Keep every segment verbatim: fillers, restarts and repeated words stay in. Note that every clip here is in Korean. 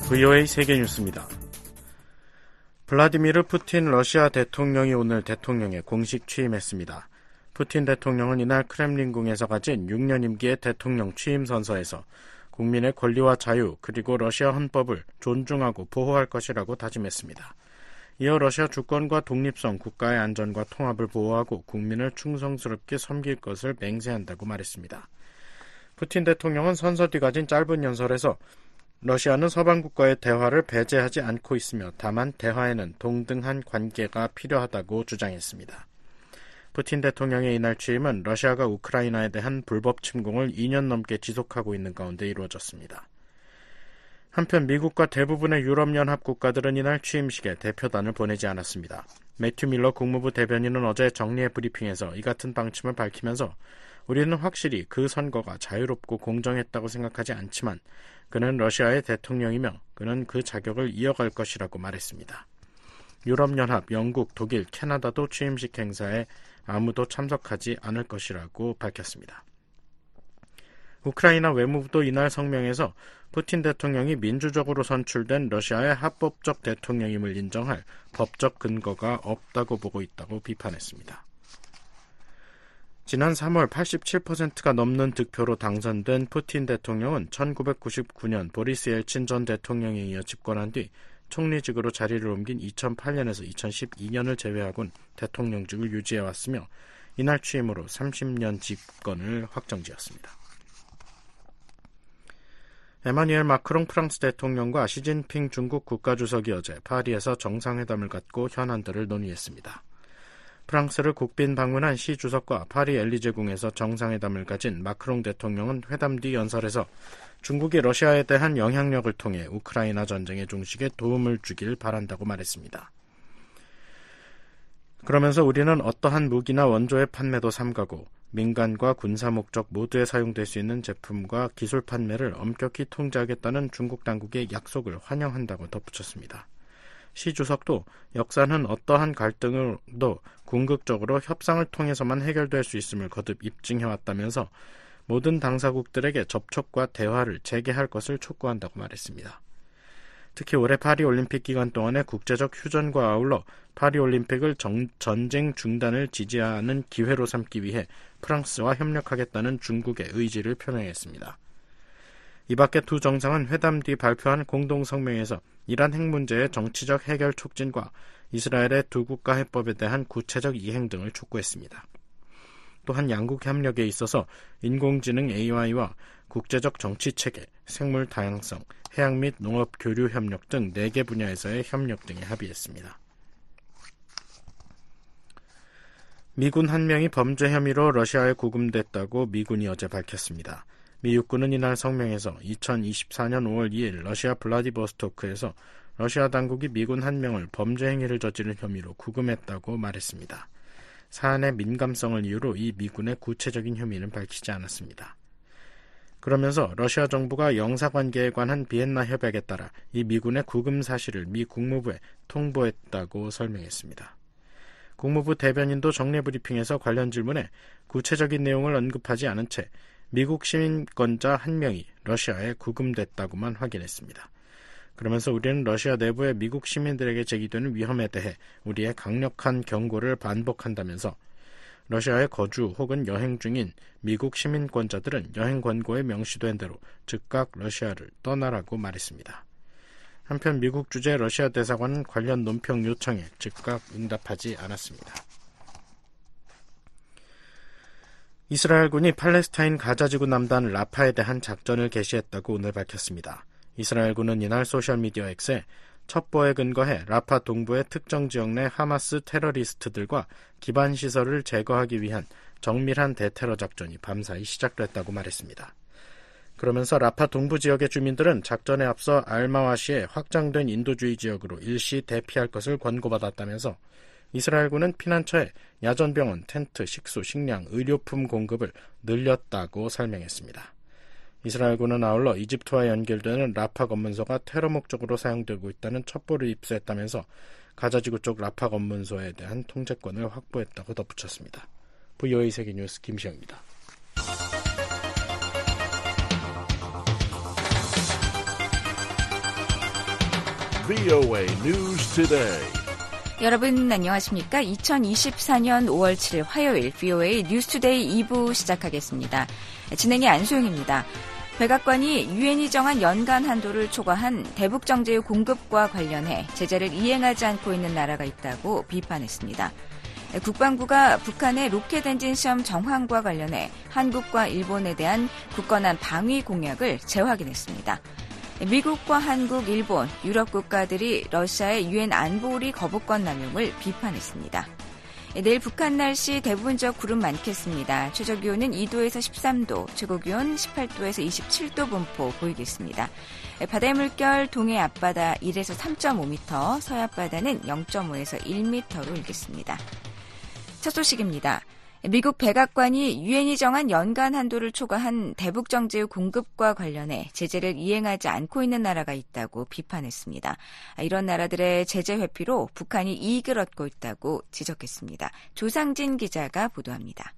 브이오에이 세계뉴스입니다. 블라디미르 푸틴 러시아 대통령이 오늘 대통령에 공식 취임했습니다. 푸틴 대통령은 이날 크렘린궁에서 가진 육 년 임기의 대통령 취임 선서에서 국민의 권리와 자유 그리고 러시아 헌법을 존중하고 보호할 것이라고 다짐했습니다. 이어 러시아 주권과 독립성, 국가의 안전과 통합을 보호하고 국민을 충성스럽게 섬길 것을 맹세한다고 말했습니다. 푸틴 대통령은 선서 뒤 가진 짧은 연설에서 러시아는 서방 국가의 대화를 배제하지 않고 있으며 다만 대화에는 동등한 관계가 필요하다고 주장했습니다. 푸틴 대통령의 이날 취임은 러시아가 우크라이나에 대한 불법 침공을 이 년 넘게 지속하고 있는 가운데 이루어졌습니다. 한편 미국과 대부분의 유럽연합 국가들은 이날 취임식에 대표단을 보내지 않았습니다. 매튜 밀러 국무부 대변인은 어제 정례 브리핑에서 이 같은 방침을 밝히면서 우리는 확실히 그 선거가 자유롭고 공정했다고 생각하지 않지만 그는 러시아의 대통령이며 그는 그 자격을 이어갈 것이라고 말했습니다. 유럽연합, 영국, 독일, 캐나다도 취임식 행사에 아무도 참석하지 않을 것이라고 밝혔습니다. 우크라이나 외무부도 이날 성명에서 푸틴 대통령이 민주적으로 선출된 러시아의 합법적 대통령임을 인정할 법적 근거가 없다고 보고 있다고 비판했습니다. 지난 삼월 팔십칠 퍼센트가 넘는 득표로 당선된 푸틴 대통령은 천구백구십구 년 보리스 엘친 전 대통령에 이어 집권한 뒤 총리직으로 자리를 옮긴 이천팔 년에서 이천십이 년을 제외하곤 대통령직을 유지해왔으며 이날 취임으로 삼십 년 집권을 확정지었습니다. 에마뉘엘 마크롱 프랑스 대통령과 시진핑 중국 국가주석이 어제 파리에서 정상회담을 갖고 현안들을 논의했습니다. 프랑스를 국빈 방문한 시 주석과 파리 엘리제궁에서 정상회담을 가진 마크롱 대통령은 회담 뒤 연설에서 중국이 러시아에 대한 영향력을 통해 우크라이나 전쟁의 종식에 도움을 주길 바란다고 말했습니다. 그러면서 우리는 어떠한 무기나 원조의 판매도 삼가고 민간과 군사 목적 모두에 사용될 수 있는 제품과 기술 판매를 엄격히 통제하겠다는 중국 당국의 약속을 환영한다고 덧붙였습니다. 시 주석도 역사는 어떠한 갈등도 궁극적으로 협상을 통해서만 해결될 수 있음을 거듭 입증해왔다면서 모든 당사국들에게 접촉과 대화를 재개할 것을 촉구한다고 말했습니다. 특히 올해 파리올림픽 기간 동안의 국제적 휴전과 아울러 파리올림픽을 정, 전쟁 중단을 지지하는 기회로 삼기 위해 프랑스와 협력하겠다는 중국의 의지를 표명했습니다. 이 밖에 두 정상은 회담 뒤 발표한 공동성명에서 이란 핵 문제의 정치적 해결 촉진과 이스라엘의 두 국가 해법에 대한 구체적 이행 등을 촉구했습니다. 또한 양국 협력에 있어서 인공지능 에이아이와 국제적 정치체계, 생물 다양성, 해양 및 농업 교류 협력 등 네 개 분야에서의 협력 등에 합의했습니다. 미군 한 명이 범죄 혐의로 러시아에 구금됐다고 미군이 어제 밝혔습니다. 미 육군은 이날 성명에서 이천이십사 년 오월 이 일 러시아 블라디보스토크에서 러시아 당국이 미군 한 명을 범죄 행위를 저지른 혐의로 구금했다고 말했습니다. 사안의 민감성을 이유로 이 미군의 구체적인 혐의는 밝히지 않았습니다. 그러면서 러시아 정부가 영사관계에 관한 비엔나 협약에 따라 이 미군의 구금 사실을 미 국무부에 통보했다고 설명했습니다. 국무부 대변인도 정례 브리핑에서 관련 질문에 구체적인 내용을 언급하지 않은 채 미국 시민권자 한 명이 러시아에 구금됐다고만 확인했습니다. 그러면서 우리는 러시아 내부의 미국 시민들에게 제기되는 위험에 대해 우리의 강력한 경고를 반복한다면서 러시아에 거주 혹은 여행 중인 미국 시민권자들은 여행 권고에 명시된 대로 즉각 러시아를 떠나라고 말했습니다. 한편 미국 주재 러시아 대사관은 관련 논평 요청에 즉각 응답하지 않았습니다. 이스라엘군이 팔레스타인 가자지구 남단 라파에 대한 작전을 개시했다고 오늘 밝혔습니다. 이스라엘군은 이날 소셜미디어 X에 첩보에 근거해 라파 동부의 특정 지역 내 하마스 테러리스트들과 기반시설을 제거하기 위한 정밀한 대테러 작전이 밤사이 시작됐다고 말했습니다. 그러면서 라파 동부 지역의 주민들은 작전에 앞서 알마와시의 확장된 인도주의 지역으로 일시 대피할 것을 권고받았다면서 이스라엘군은 피난처에 야전병원, 텐트, 식수, 식량, 의료품 공급을 늘렸다고 설명했습니다. 이스라엘군은 아울러 이집트와 연결되는 라파 검문소가 테러 목적으로 사용되고 있다는 첩보를 입수했다면서 가자지구 쪽 라파 검문소에 대한 통제권을 확보했다고 덧붙였습니다. 브이오에이 세계뉴스 김시영입니다. 브이오에이 News Today. 여러분 안녕하십니까? 이천이십사년 오월 칠일 화요일 브이오에이 뉴스투데이 이 부 시작하겠습니다. 진행의 안소영입니다. 백악관이 유엔이 정한 연간 한도를 초과한 대북 정제유 공급과 관련해 제재를 이행하지 않고 있는 나라가 있다고 비판했습니다. 국방부가 북한의 로켓 엔진 시험 정황과 관련해 한국과 일본에 대한 굳건한 방위 공약을 재확인했습니다. 미국과 한국, 일본, 유럽 국가들이 러시아의 유엔 안보리 거부권 남용을 비판했습니다. 내일 북한 날씨 대부분적 구름 많겠습니다. 최저기온은 이 도에서 십삼 도, 최고기온 십팔 도에서 이십칠 도 분포 보이겠습니다. 바다의 물결 동해 앞바다 일에서 삼 점 오 미터, 서해 앞바다는 영 점 오에서 일 미터로 일겠습니다. 첫 소식입니다. 미국 백악관이 유엔이 정한 연간 한도를 초과한 대북 정제유 공급과 관련해 제재를 이행하지 않고 있는 나라가 있다고 비판했습니다. 이런 나라들의 제재 회피로 북한이 이익을 얻고 있다고 지적했습니다. 조상진 기자가 보도합니다.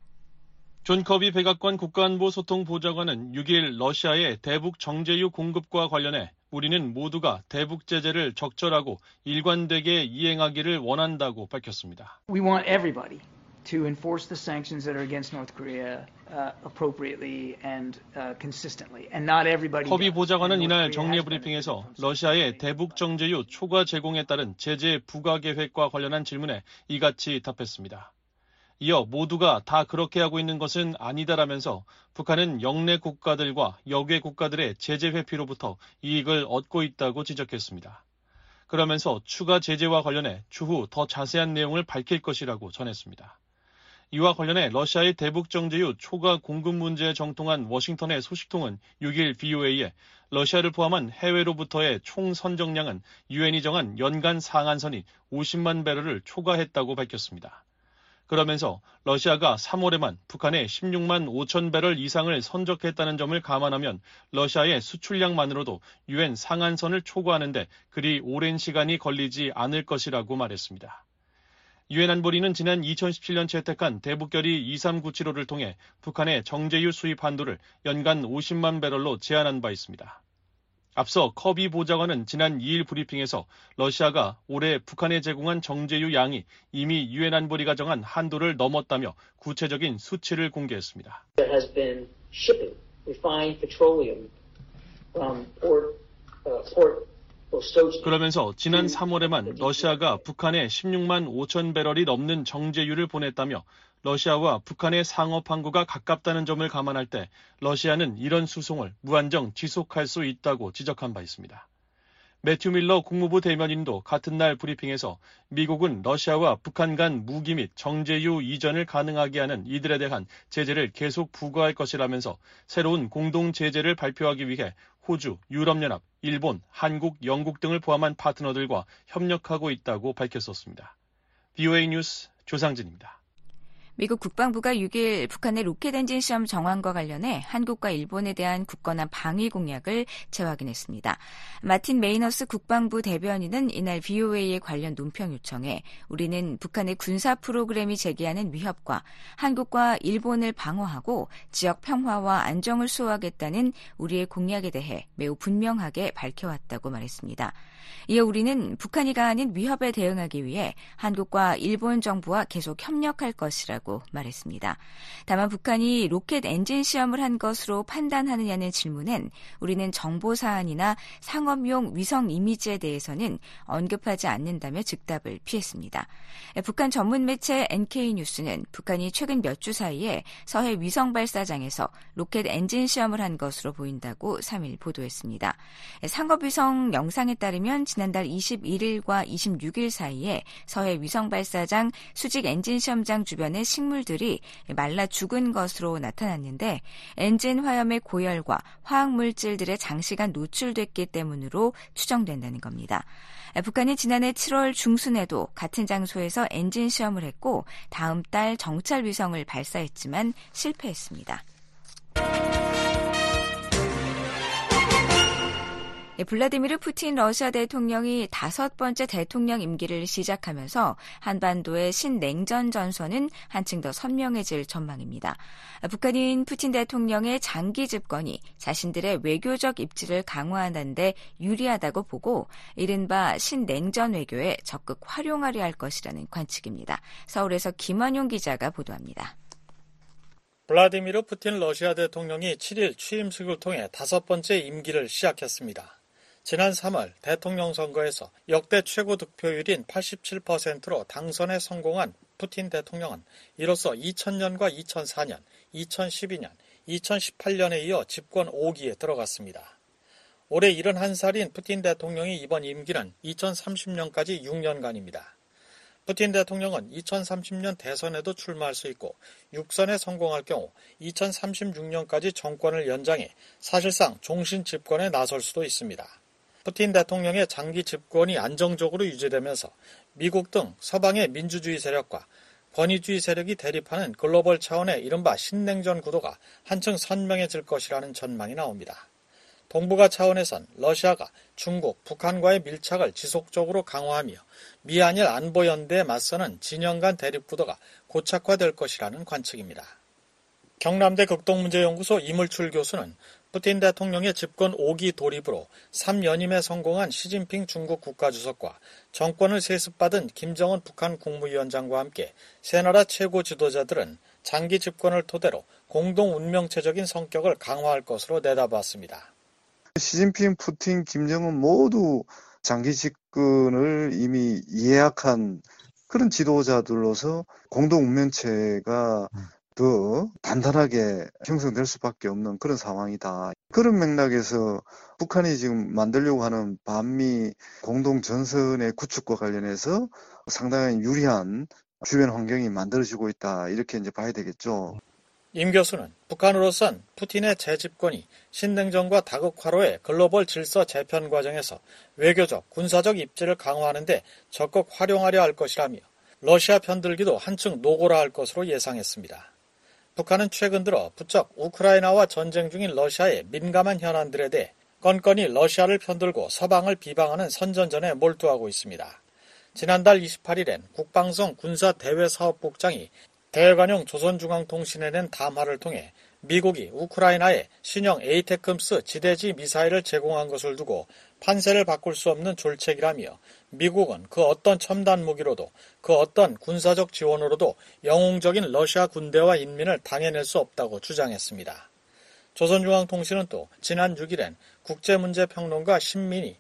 존 커비 백악관 국가안보소통보좌관은 육 일 러시아의 대북 정제유 공급과 관련해 우리는 모두가 대북 제재를 적절하고 일관되게 이행하기를 원한다고 밝혔습니다. We want everybody to enforce the sanctions that are against North Korea uh, appropriately and uh, consistently, and not everybody. 커비 보좌관은 이날 정례 브리핑에서 러시아의 대북 정제유 초과 제공에 따른 제재 부과 계획과 관련한 질문에 이같이 답했습니다. 이어 모두가 다 그렇게 하고 있는 것은 아니다라면서 북한은 영내 국가들과 역외 국가들의 제재 회피로부터 이익을 얻고 있다고 지적했습니다. 그러면서 추가 제재와 관련해 추후 더 자세한 내용을 밝힐 것이라고 전했습니다. 이와 관련해 러시아의 대북 정제유 초과 공급 문제에 정통한 워싱턴의 소식통은 육 일 브이오에이에 러시아를 포함한 해외로부터의 총 선정량은 유엔이 정한 연간 상한선이 오십만 배럴을 초과했다고 밝혔습니다. 그러면서 러시아가 삼월에만 북한에 십육만 오천 배럴 이상을 선적했다는 점을 감안하면 러시아의 수출량만으로도 유엔 상한선을 초과하는데 그리 오랜 시간이 걸리지 않을 것이라고 말했습니다. 유엔 안보리는 지난 이천십칠년 채택한 대북결의 이삼구칠오를 통해 북한의 정제유 수입 한도를 연간 오십만 배럴로 제한한 바 있습니다. 앞서 커비 보좌관은 지난 이 일 브리핑에서 러시아가 올해 북한에 제공한 정제유 양이 이미 유엔 안보리가 정한 한도를 넘었다며 구체적인 수치를 공개했습니다. There has been shipping refined petroleum from port, uh, port 그러면서 지난 삼월에만 러시아가 북한에 십육만 오천 배럴이 넘는 정제유를 보냈다며 러시아와 북한의 상업 항구가 가깝다는 점을 감안할 때 러시아는 이런 수송을 무한정 지속할 수 있다고 지적한 바 있습니다. 매튜 밀러 국무부 대변인도 같은 날 브리핑에서 미국은 러시아와 북한 간 무기 및 정제유 이전을 가능하게 하는 이들에 대한 제재를 계속 부과할 것이라면서 새로운 공동 제재를 발표하기 위해 호주, 유럽연합, 일본, 한국, 영국 등을 포함한 파트너들과 협력하고 있다고 밝혔었습니다. 브이오에이 뉴스 조상진입니다. 미국 국방부가 육 일 북한의 로켓 엔진 시험 정황과 관련해 한국과 일본에 대한 굳건한 방위 공약을 재확인했습니다. 마틴 메이너스 국방부 대변인은 이날 브이오에이의 관련 논평 요청에 우리는 북한의 군사 프로그램이 제기하는 위협과 한국과 일본을 방어하고 지역 평화와 안정을 수호하겠다는 우리의 공약에 대해 매우 분명하게 밝혀왔다고 말했습니다. 이어 우리는 북한이 가하는 위협에 대응하기 위해 한국과 일본 정부와 계속 협력할 것이라고 말했습니다. 다만 북한이 로켓 엔진 시험을 한 것으로 판단하느냐는 질문엔 우리는 정보 사안이나 상업용 위성 이미지에 대해서는 언급하지 않는다며 즉답을 피했습니다. 북한 전문 매체 엔케이뉴스는 북한이 최근 몇 주 사이에 서해 위성 발사장에서 로켓 엔진 시험을 한 것으로 보인다고 삼 일 보도했습니다. 상업위성 영상에 따르면 지난달 이십일일과 이십육일 사이에 서해 위성 발사장 수직 엔진 시험장 주변의 식물들이 말라 죽은 것으로 나타났는데 엔진 화염의 고열과 화학물질들의 장시간 노출됐기 때문으로 추정된다는 겁니다. 북한이 지난해 칠월 중순에도 같은 장소에서 엔진 시험을 했고 다음 달 정찰 위성을 발사했지만 실패했습니다. 블라디미르 푸틴 러시아 대통령이 다섯 번째 대통령 임기를 시작하면서 한반도의 신냉전 전선은 한층 더 선명해질 전망입니다. 북한인 푸틴 대통령의 장기 집권이 자신들의 외교적 입지를 강화하는 데 유리하다고 보고 이른바 신냉전 외교에 적극 활용하려 할 것이라는 관측입니다. 서울에서 김환용 기자가 보도합니다. 블라디미르 푸틴 러시아 대통령이 칠 일 취임식을 통해 다섯 번째 임기를 시작했습니다. 지난 삼월 대통령 선거에서 역대 최고 득표율인 팔십칠 퍼센트로 당선에 성공한 푸틴 대통령은 이로써 이천 년과 이천사 년, 이천십이 년, 이천십팔 년에 이어 집권 오 기에 들어갔습니다. 올해 칠십일 살인 푸틴 대통령의 이번 임기는 이천삼십 년까지 육 년간입니다. 푸틴 대통령은 이천삼십 년 대선에도 출마할 수 있고 육선에 성공할 경우 이천삼십육 년까지 정권을 연장해 사실상 종신 집권에 나설 수도 있습니다. 푸틴 대통령의 장기 집권이 안정적으로 유지되면서 미국 등 서방의 민주주의 세력과 권위주의 세력이 대립하는 글로벌 차원의 이른바 신냉전 구도가 한층 선명해질 것이라는 전망이 나옵니다. 동북아 차원에선 러시아가 중국, 북한과의 밀착을 지속적으로 강화하며 미한일 안보연대에 맞서는 진영 간 대립 구도가 고착화될 것이라는 관측입니다. 경남대 극동문제연구소 이물출 교수는 푸틴 대통령의 집권 오 기 돌입으로 삼 연임에 성공한 시진핑 중국 국가주석과 정권을 세습받은 김정은 북한 국무위원장과 함께 세 나라 최고 지도자들은 장기 집권을 토대로 공동 운명체적인 성격을 강화할 것으로 내다봤습니다. 시진핑, 푸틴, 김정은 모두 장기 집권을 이미 예약한 그런 지도자들로서 공동 운명체가 더 단단하게 형성될 수밖에 없는 그런 상황이다. 그런 맥락에서 북한이 지금 만들려고 하는 반미 공동 전선의 구축과 관련해서 상당히 유리한 주변 환경이 만들어지고 있다. 이렇게 이제 봐야 되겠죠. 임 교수는 북한으로선 푸틴의 재집권이 신냉전과 다극화로의 글로벌 질서 재편 과정에서 외교적, 군사적 입지를 강화하는 데 적극 활용하려 할 것이라며 러시아 편들기도 한층 노골화할 것으로 예상했습니다. 북한은 최근 들어 부쩍 우크라이나와 전쟁 중인 러시아의 민감한 현안들에 대해 건건히 러시아를 편들고 서방을 비방하는 선전전에 몰두하고 있습니다. 지난달 이십팔 일엔 국방성 군사대외사업국장이 대관용 조선중앙통신에 낸 담화를 통해 미국이 우크라이나에 신형 에이테크엠스 지대지 미사일을 제공한 것을 두고 판세를 바꿀 수 없는 졸책이라며 미국은 그 어떤 첨단 무기로도 그 어떤 군사적 지원으로도 영웅적인 러시아 군대와 인민을 당해낼 수 없다고 주장했습니다. 조선중앙통신은 또 지난 육 일엔 국제문제평론가 신민이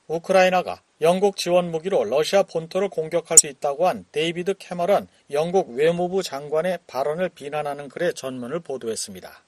우크라이나가 영국 지원 무기로 러시아 본토를 공격할 수 있다고 한 데이비드 캐머런 영국 외무부 장관의 발언을 비난하는 글의 전문을 보도했습니다.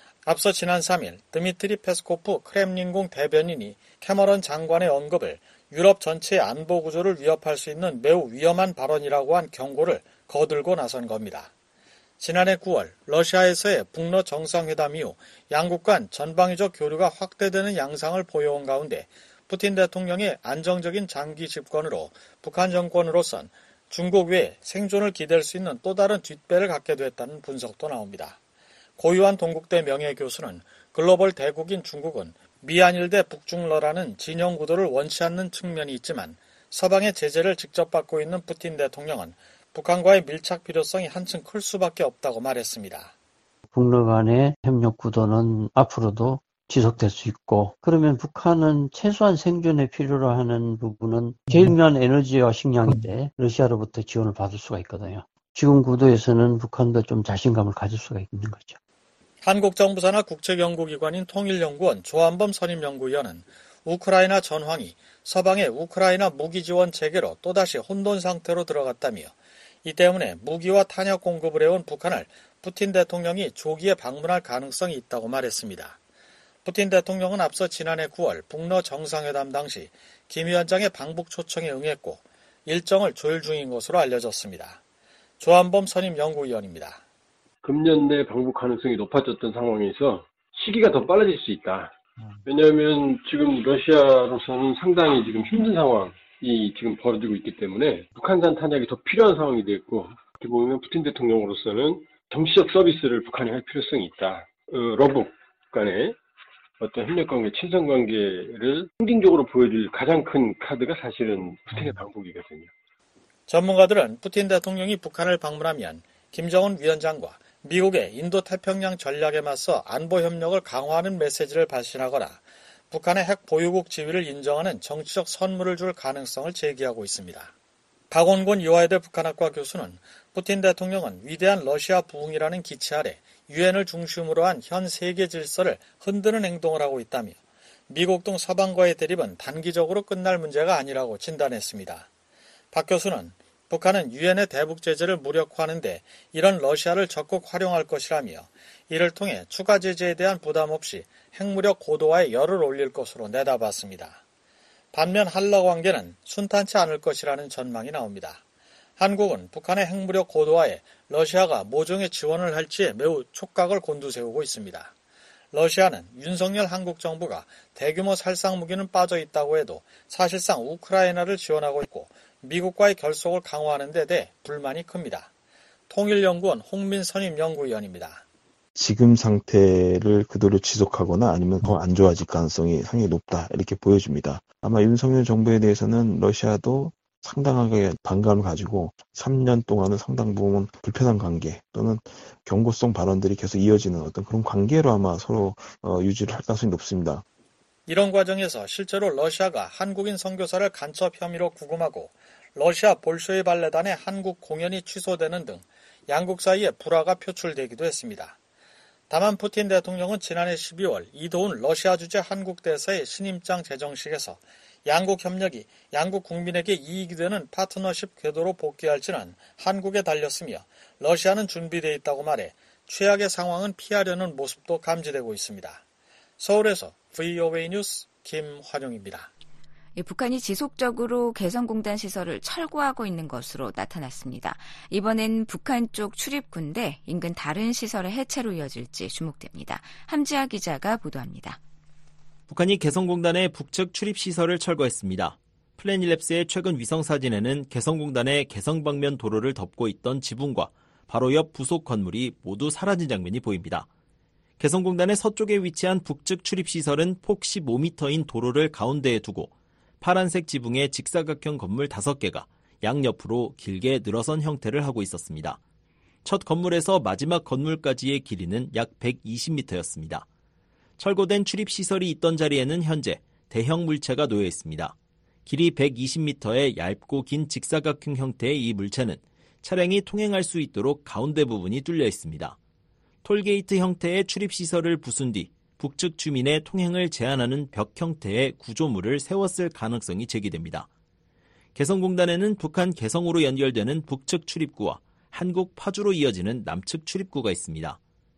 앞서 지난 삼 일 드미트리 페스코프 크렘린궁 대변인이 캐머런 장관의 언급을 유럽 전체의 안보 구조를 위협할 수 있는 매우 위험한 발언이라고 한 경고를 거들고 나선 겁니다. 지난해 구월 러시아에서의 북러 정상회담 이후 양국 간 전방위적 교류가 확대되는 양상을 보여온 가운데 푸틴 대통령의 안정적인 장기 집권으로 북한 정권으로선 중국 외에 생존을 기댈 수 있는 또 다른 뒷배를 갖게 됐다는 분석도 나옵니다. 고유한 동국대 명예교수는 글로벌 대국인 중국은 미한일 대 북중러라는 진영 구도를 원치 않는 측면이 있지만 서방의 제재를 직접 받고 있는 푸틴 대통령은 북한과의 밀착 필요성이 한층 클 수밖에 없다고 말했습니다. 북러 간의 협력 구도는 앞으로도 지속될 수 있고 그러면 북한은 최소한 생존에 필요로 하는 부분은 제일 중요한 에너지와 식량인데 러시아로부터 지원을 받을 수가 있거든요. 지금 구도에서는 북한도 좀 자신감을 가질 수가 있는 거죠. 한국 정부 산하 국책연구기관인 통일연구원 조한범 선임연구위원은 우크라이나 전황이 서방의 우크라이나 무기 지원 체계로 또다시 혼돈 상태로 들어갔다며 이 때문에 무기와 탄약 공급을 해온 북한을 푸틴 대통령이 조기에 방문할 가능성이 있다고 말했습니다. 푸틴 대통령은 앞서 지난해 구월 북러 정상회담 당시 김 위원장의 방북 초청에 응했고 일정을 조율 중인 것으로 알려졌습니다. 조한범 선임연구위원입니다. 금년 내 방북 가능성이 높아졌던 상황에서 시기가 더 빨라질 수 있다. 왜냐하면 지금 러시아로서는 상당히 지금 힘든 상황이 지금 벌어지고 있기 때문에 북한산 탄약이 더 필요한 상황이 됐고 어떻게 보면 푸틴 대통령으로서는 정치적 서비스를 북한이 할 필요성이 있다. 어, 러북 간에 어떤 협력관계, 친선관계를 상징적으로 보여줄 가장 큰 카드가 사실은 푸틴의 방북이거든요. 전문가들은 푸틴 대통령이 북한을 방문하면 김정은 위원장과 미국의 인도태평양 전략에 맞서 안보 협력을 강화하는 메시지를 발신하거나 북한의 핵 보유국 지위를 인정하는 정치적 선물을 줄 가능성을 제기하고 있습니다. 박원곤 이화여대 북한학과 교수는 푸틴 대통령은 위대한 러시아 부흥이라는 기치 아래 유엔을 중심으로 한 현 세계 질서를 흔드는 행동을 하고 있다며 미국 등 서방과의 대립은 단기적으로 끝날 문제가 아니라고 진단했습니다. 박 교수는 북한은 유엔의 대북 제재를 무력화하는 데 이런 러시아를 적극 활용할 것이라며 이를 통해 추가 제재에 대한 부담 없이 핵무력 고도화에 열을 올릴 것으로 내다봤습니다. 반면 한러 관계는 순탄치 않을 것이라는 전망이 나옵니다. 한국은 북한의 핵무력 고도화에 러시아가 모종의 지원을 할지에 매우 촉각을 곤두세우고 있습니다. 러시아는 윤석열 한국 정부가 대규모 살상 무기는 빠져 있다고 해도 사실상 우크라이나를 지원하고 있고 미국과의 결속을 강화하는 데 대해 불만이 큽니다. 통일연구원 홍민 선임연구위원입니다. 지금 상태를 그대로 지속하거나 아니면 더 안 좋아질 가능성이 상당히 높다 이렇게 보여집니다. 아마 윤석열 정부에 대해서는 러시아도 상당하게 반감을 가지고 삼 년 동안은 상당 부분 불편한 관계 또는 경고성 발언들이 계속 이어지는 어떤 그런 관계로 아마 서로 어, 유지를 할 가능성이 높습니다. 이런 과정에서 실제로 러시아가 한국인 선교사를 간첩 혐의로 구금하고 러시아 볼쇼이 발레단의 한국 공연이 취소되는 등 양국 사이에 불화가 표출되기도 했습니다. 다만 푸틴 대통령은 지난해 십이월 이도훈 러시아 주재 한국 대사의 신임장 제정식에서 양국 협력이 양국 국민에게 이익이 되는 파트너십 궤도로 복귀할지는 한국에 달렸으며 러시아는 준비되어 있다고 말해 최악의 상황은 피하려는 모습도 감지되고 있습니다. 서울에서 브이오에이 뉴스 김환용입니다. 북한이 지속적으로 개성공단 시설을 철거하고 있는 것으로 나타났습니다. 이번엔 북한 쪽 출입군데 인근 다른 시설의 해체로 이어질지 주목됩니다. 함지아 기자가 보도합니다. 북한이 개성공단의 북측 출입시설을 철거했습니다. 플래닛랩스의 최근 위성사진에는 개성공단의 개성방면 도로를 덮고 있던 지붕과 바로 옆 부속 건물이 모두 사라진 장면이 보입니다. 개성공단의 서쪽에 위치한 북측 출입시설은 폭 십오 미터인 도로를 가운데에 두고 파란색 지붕의 직사각형 건물 다섯 개가 양옆으로 길게 늘어선 형태를 하고 있었습니다. 첫 건물에서 마지막 건물까지의 길이는 약 백이십 미터였습니다. 철거된 출입시설이 있던 자리에는 현재 대형 물체가 놓여 있습니다. 길이 백이십 미터의 얇고 긴 직사각형 형태의 이 물체는 차량이 통행할 수 있도록 가운데 부분이 뚫려 있습니다. 톨게이트 형태의 출입시설을 부순 뒤 북측 주민의 통행을 제한하는 벽 형태의 구조물을 세웠을 가능성이 제기됩니다. 개성공단에는 북한 개성으로 연결되는 북측 출입구와 한국 파주로 이어지는 남측 출입구가 있습니다.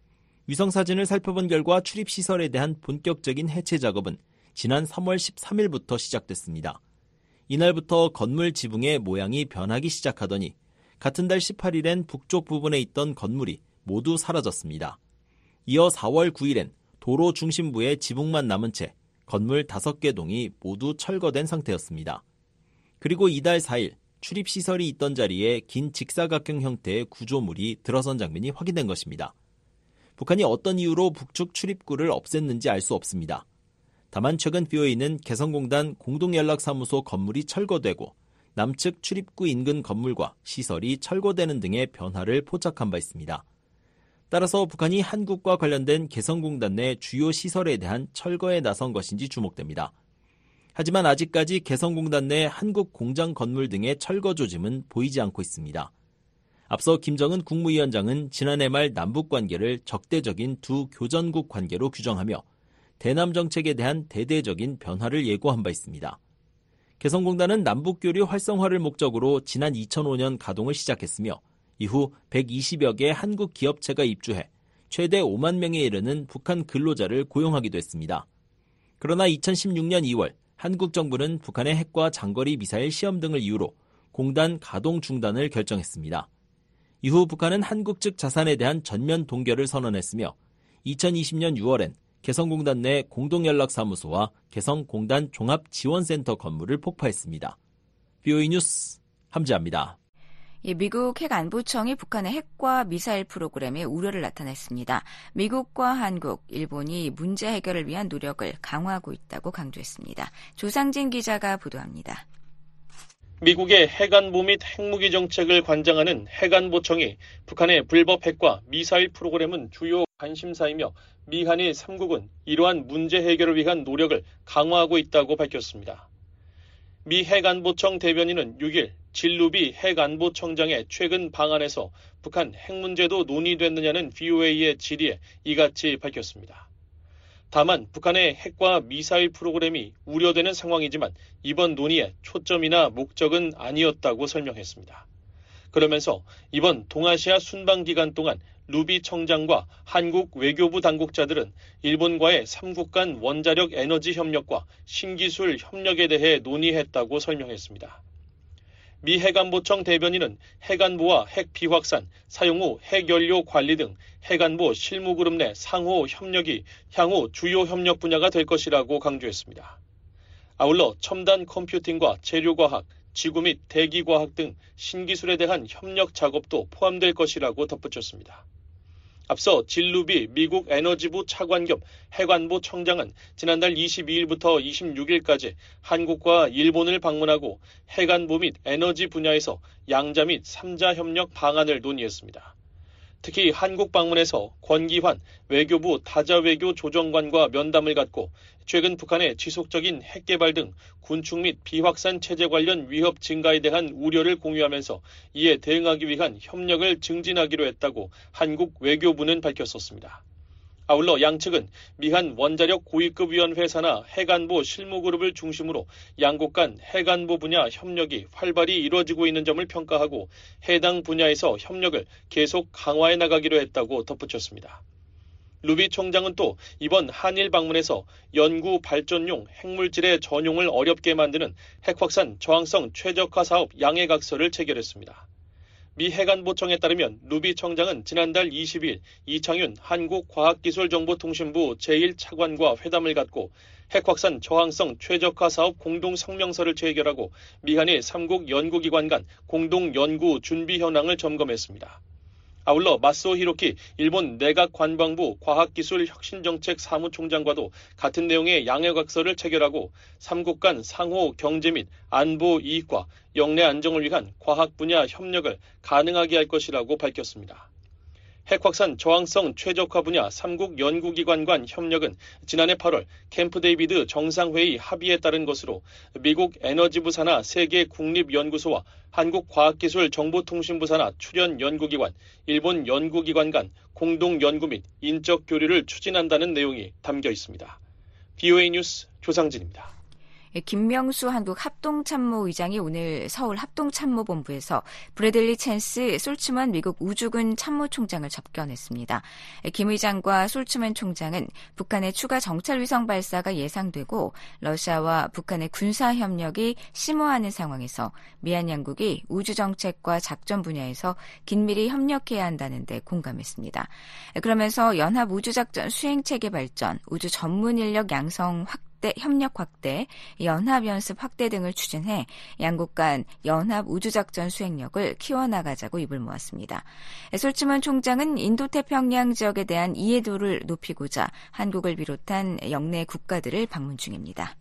위성사진을 살펴본 결과 출입시설에 대한 본격적인 해체 작업은 지난 삼월 십삼일부터 시작됐습니다. 이날부터 건물 지붕의 모양이 변하기 시작하더니 같은 달 십팔일엔 북쪽 부분에 있던 건물이 모두 사라졌습니다. 이어 사월 구일엔 도로 중심부의 지붕만 남은 채 건물 다섯 개 동이 모두 철거된 상태였습니다. 그리고 이달 사일 출입시설이 있던 자리에 긴 직사각형 형태의 구조물이 들어선 장면이 확인된 것입니다. 북한이 어떤 이유로 북측 출입구를 없앴는지 알 수 없습니다. 다만 최근 브이오에이는 개성공단 공동연락사무소 건물이 철거되고 남측 출입구 인근 건물과 시설이 철거되는 등의 변화를 포착한 바 있습니다. 따라서 북한이 한국과 관련된 개성공단 내 주요 시설에 대한 철거에 나선 것인지 주목됩니다. 하지만 아직까지 개성공단 내 한국 공장 건물 등의 철거 조짐은 보이지 않고 있습니다. 앞서 김정은 국무위원장은 지난해 말 남북관계를 적대적인 두 교전국 관계로 규정하며 대남 정책에 대한 대대적인 변화를 예고한 바 있습니다. 개성공단은 남북교류 활성화를 목적으로 지난 이천오년 가동을 시작했으며 이후 백이십여 개 한국 기업체가 입주해 최대 오만 명에 이르는 북한 근로자를 고용하기도 했습니다. 그러나 이천십육년 이월 한국 정부는 북한의 핵과 장거리 미사일 시험 등을 이유로 공단 가동 중단을 결정했습니다. 이후 북한은 한국 측 자산에 대한 전면 동결을 선언했으며 이천이십년 유월엔 개성공단 내 공동연락사무소와 개성공단 종합지원센터 건물을 폭파했습니다. 브이오에이 뉴스 함지아입니다. 예, 미국 핵안보청이 북한의 핵과 미사일 프로그램에 우려를 나타냈습니다. 미국과 한국, 일본이 문제 해결을 위한 노력을 강화하고 있다고 강조했습니다. 조상진 기자가 보도합니다. 미국의 핵안보 및 핵무기 정책을 관장하는 핵안보청이 북한의 불법 핵과 미사일 프로그램은 주요 관심사이며 미한일 삼 국은 이러한 문제 해결을 위한 노력을 강화하고 있다고 밝혔습니다. 미 핵안보청 대변인은 육 일 진루비 핵안보청장의 최근 방안에서 북한 핵 문제도 논의됐느냐는 브이오에이의 질의에 이같이 밝혔습니다. 다만 북한의 핵과 미사일 프로그램이 우려되는 상황이지만 이번 논의의 초점이나 목적은 아니었다고 설명했습니다. 그러면서 이번 동아시아 순방 기간 동안 루비 청장과 한국 외교부 당국자들은 일본과의 삼 국 간 원자력 에너지 협력과 신기술 협력에 대해 논의했다고 설명했습니다. 미 핵안보청 대변인은 핵안보와 핵비확산, 사용 후 핵연료 관리 등 핵안보 실무그룹 내 상호 협력이 향후 주요 협력 분야가 될 것이라고 강조했습니다. 아울러 첨단 컴퓨팅과 재료과학, 지구 및 대기과학 등 신기술에 대한 협력 작업도 포함될 것이라고 덧붙였습니다. 앞서 진루비 미국 에너지부 차관 겸 핵안보 청장은 지난달 이십이 일부터 이십육 일까지 한국과 일본을 방문하고 핵안보 및 에너지 분야에서 양자 및 삼자 협력 방안을 논의했습니다. 특히 한국 방문에서 권기환 외교부 다자외교 조정관과 면담을 갖고 최근 북한의 지속적인 핵개발 등 군축 및 비확산 체제 관련 위협 증가에 대한 우려를 공유하면서 이에 대응하기 위한 협력을 증진하기로 했다고 한국 외교부는 밝혔었습니다. 아울러 양측은 미한 원자력 고위급 위원회 산하 핵안보 실무그룹을 중심으로 양국 간 핵안보 분야 협력이 활발히 이루어지고 있는 점을 평가하고 해당 분야에서 협력을 계속 강화해 나가기로 했다고 덧붙였습니다. 루비 총장은 또 이번 한일 방문에서 연구 발전용 핵물질의 전용을 어렵게 만드는 핵확산 저항성 최적화 사업 양해각서를 체결했습니다. 미 핵안보청에 따르면 루비 청장은 지난달 이십 일 이창윤 한국과학기술정보통신부 제일 차관과 회담을 갖고 핵확산 저항성 최적화 사업 공동성명서를 체결하고 미한일 삼 국 연구기관 간 공동연구 준비 현황을 점검했습니다. 아울러 마스오 히로키 일본 내각관방부 과학기술혁신정책 사무총장과도 같은 내용의 양해각서를 체결하고 삼 국 간 상호 경제 및 안보 이익과 영내 안정을 위한 과학 분야 협력을 가능하게 할 것이라고 밝혔습니다. 핵확산 저항성 최적화 분야 삼 국 연구기관 간 협력은 지난해 팔월 캠프 데이비드 정상회의 합의에 따른 것으로 미국 에너지부 산하 세계 국립연구소와 한국과학기술정보통신부 산하 출연연구기관, 일본 연구기관 간 공동연구 및 인적 교류를 추진한다는 내용이 담겨 있습니다. 브이오에이 뉴스 조상진입니다. 김명수 한국 합동참모의장이 오늘 서울 합동참모본부에서 브래들리 챈스 솔츠먼 미국 우주군 참모총장을 접견했습니다. 김 의장과 솔츠먼 총장은 북한의 추가 정찰위성 발사가 예상되고 러시아와 북한의 군사협력이 심화하는 상황에서 미한 양국이 우주정책과 작전 분야에서 긴밀히 협력해야 한다는 데 공감했습니다. 그러면서 연합우주작전 수행체계 발전, 우주 전문 인력 양성 확대 협력 확대, 연합연습 확대 등을 추진해 양국 간 연합 우주작전 수행력을 키워나가자고 입을 모았습니다. 솔츠먼 총장은 인도태평양 지역에 대한 이해도를 높이고자 한국을 비롯한 영내 국가들을 방문 중입니다.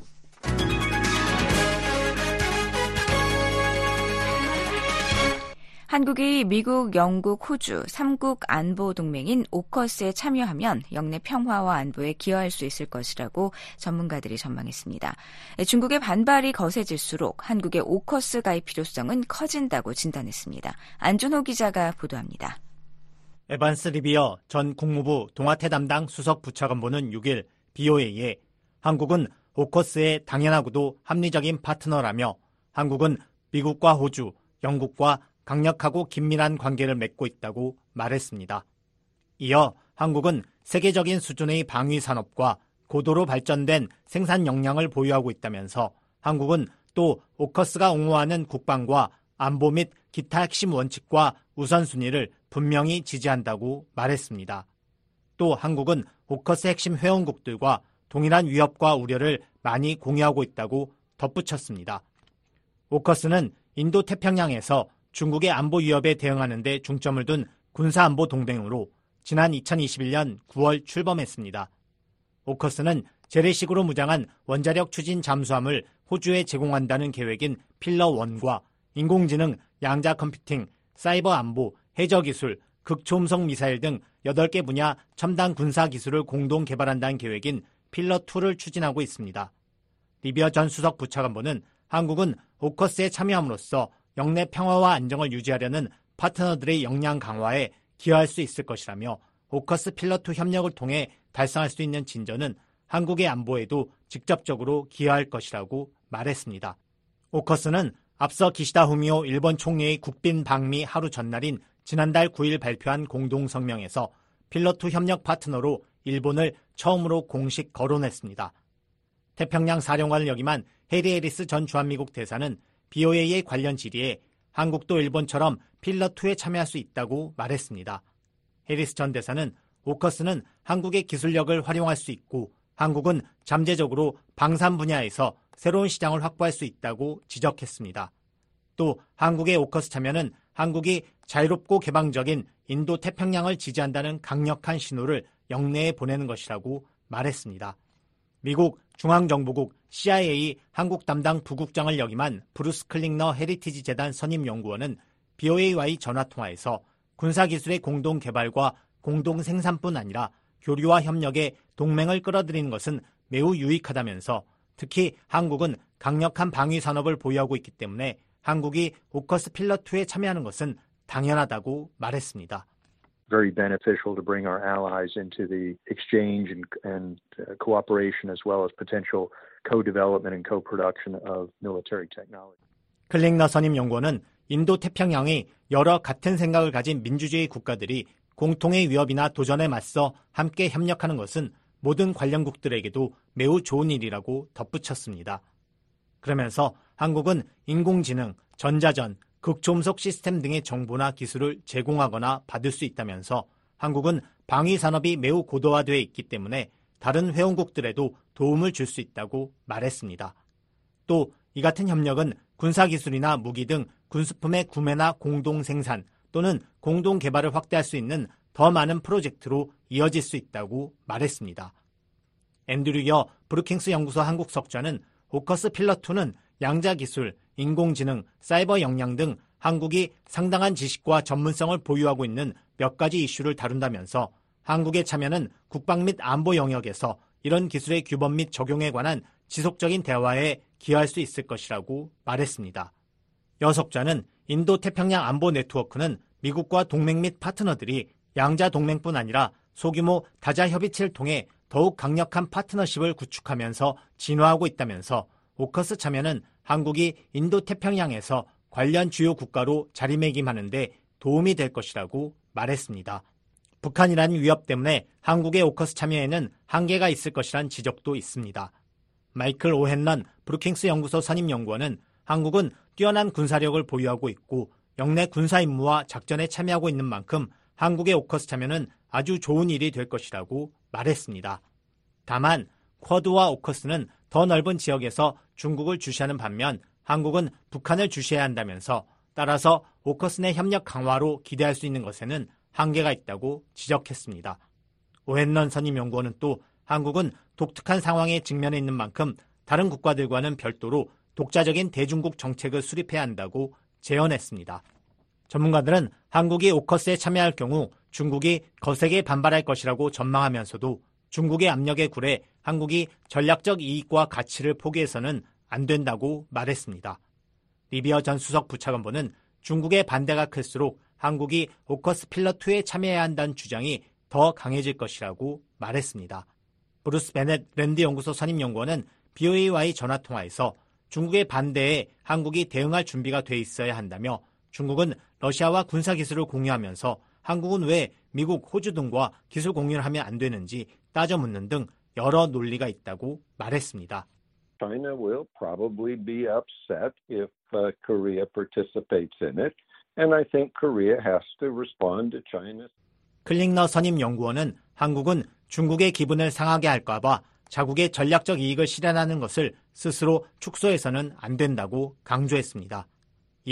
한국이 미국, 영국, 호주 삼 국 안보 동맹인 오커스에 참여하면 영내 평화와 안보에 기여할 수 있을 것이라고 전문가들이 전망했습니다. 중국의 반발이 거세질수록 한국의 오커스 가입 필요성은 커진다고 진단했습니다. 안준호 기자가 보도합니다. 에반스 리비어 전 국무부 동아태 담당 수석 부차관보는 육 일 브이오에이에 한국은 오커스의 당연하고도 합리적인 파트너라며 한국은 미국과 호주, 영국과 강력하고 긴밀한 관계를 맺고 있다고 말했습니다. 이어 한국은 세계적인 수준의 방위 산업과 고도로 발전된 생산 역량을 보유하고 있다면서 한국은 또 오커스가 옹호하는 국방과 안보 및 기타 핵심 원칙과 우선순위를 분명히 지지한다고 말했습니다. 또 한국은 오커스 핵심 회원국들과 동일한 위협과 우려를 많이 공유하고 있다고 덧붙였습니다. 오커스는 인도태평양에서 중국의 안보 위협에 대응하는 데 중점을 둔 군사안보 동맹으로 지난 이천이십일 년 구월 출범했습니다. 오커스는 재래식으로 무장한 원자력 추진 잠수함을 호주에 제공한다는 계획인 필러원과 인공지능, 양자 컴퓨팅, 사이버 안보, 해저기술, 극초음속 미사일 등 여덟 개 분야 첨단 군사 기술을 공동 개발한다는 계획인 필러이를 추진하고 있습니다. 리비어 전 수석 부차관보는 한국은 오커스에 참여함으로써 영내 평화와 안정을 유지하려는 파트너들의 역량 강화에 기여할 수 있을 것이라며 오커스 필러이 협력을 통해 달성할 수 있는 진전은 한국의 안보에도 직접적으로 기여할 것이라고 말했습니다. 오커스는 앞서 기시다 후미오 일본 총리의 국빈 방미 하루 전날인 지난달 구 일 발표한 공동성명에서 필러이 협력 파트너로 일본을 처음으로 공식 거론했습니다. 태평양 사령관을 역임한 해리 해리스 전 주한미국 대사는 비오에이의 관련 질의에 한국도 일본처럼 필러이에 참여할 수 있다고 말했습니다. 해리스 전 대사는 오커스는 한국의 기술력을 활용할 수 있고 한국은 잠재적으로 방산 분야에서 새로운 시장을 확보할 수 있다고 지적했습니다. 또 한국의 오커스 참여는 한국이 자유롭고 개방적인 인도 태평양을 지지한다는 강력한 신호를 영내에 보내는 것이라고 말했습니다. 미국 중앙정보국 씨아이에이 한국 담당 부국장을 역임한 브루스 클링너 헤리티지 재단 선임연구원은 비오에이와의 전화통화에서 군사기술의 공동 개발과 공동 생산뿐 아니라 교류와 협력에 동맹을 끌어들이는 것은 매우 유익하다면서 특히 한국은 강력한 방위 산업을 보유하고 있기 때문에 한국이 오커스 필러이에 참여하는 것은 당연하다고 말했습니다. Very beneficial to bring our allies into the exchange and, and uh, cooperation as well as potential co-development and co-production of military technology. 클링너 선임 연구원은 인도 태평양의 여러 같은 생각을 가진 민주주의 국가들이 공통의 위협이나 도전에 맞서 함께 협력하는 것은 모든 관련국들에게도 매우 좋은 일이라고 덧붙였습니다. 그러면서 한국은 인공지능, 전자전, 극초음속 시스템 등의 정보나 기술을 제공하거나 받을 수 있다면서 한국은 방위 산업이 매우 고도화되어 있기 때문에 다른 회원국들에도 도움을 줄 수 있다고 말했습니다. 또 이 같은 협력은 군사기술이나 무기 등 군수품의 구매나 공동 생산 또는 공동 개발을 확대할 수 있는 더 많은 프로젝트로 이어질 수 있다고 말했습니다. 앤드류 여 브루킹스 연구소 한국 석좌는 오커스 필러이는 양자기술, 인공지능, 사이버 역량 등 한국이 상당한 지식과 전문성을 보유하고 있는 몇 가지 이슈를 다룬다면서 한국의 참여는 국방 및 안보 영역에서 이런 기술의 규범 및 적용에 관한 지속적인 대화에 기여할 수 있을 것이라고 말했습니다. 여 석좌는 인도 태평양 안보 네트워크는 미국과 동맹 및 파트너들이 양자 동맹뿐 아니라 소규모 다자 협의체를 통해 더욱 강력한 파트너십을 구축하면서 진화하고 있다면서 오커스 참여는 한국이 인도 태평양에서 관련 주요 국가로 자리매김하는 데 도움이 될 것이라고 말했습니다. 북한이라는 위협 때문에 한국의 오커스 참여에는 한계가 있을 것이란 지적도 있습니다. 마이클 오헨런 브루킹스 연구소 선임연구원은 한국은 뛰어난 군사력을 보유하고 있고 영내 군사 임무와 작전에 참여하고 있는 만큼 한국의 오커스 참여는 아주 좋은 일이 될 것이라고 말했습니다. 다만 쿼드와 오커스는 더 넓은 지역에서 중국을 주시하는 반면 한국은 북한을 주시해야 한다면서 따라서 오커스 내 협력 강화로 기대할 수 있는 것에는 한계가 있다고 지적했습니다. 오헨런 선임연구원은 또 한국은 독특한 상황에 직면해 있는 만큼 다른 국가들과는 별도로 독자적인 대중국 정책을 수립해야 한다고 제언했습니다. 전문가들은 한국이 오커스에 참여할 경우 중국이 거세게 반발할 것이라고 전망하면서도 중국의 압력에 굴해 한국이 전략적 이익과 가치를 포기해서는 안 된다고 말했습니다. 리비어 전 수석 부차관보는 중국의 반대가 클수록 한국이 오커스 필러이에 참여해야 한다는 주장이 더 강해질 것이라고 말했습니다. 브루스 베넷 랜드 연구소 선임연구원은 비오에이와의 전화통화에서 중국의 반대에 한국이 대응할 준비가 돼 있어야 한다며 중국은 러시아와 군사기술을 공유하면서 한국은 왜 미국, 호주 등과 기술 공유를 하면 안 되는지 따져 묻는 등 여러 논리가 있다고 말했습니다. China will probably be upset if uh, Korea participates in it, and I think Korea has to respond to China. 클링너 선임 연구원은 한국은 중국의 기분을 상하게 할까 봐 자국의 전략적 이익을 실현하는 것을 스스로 축소해서는 안 된다고 강조했습니다. 이어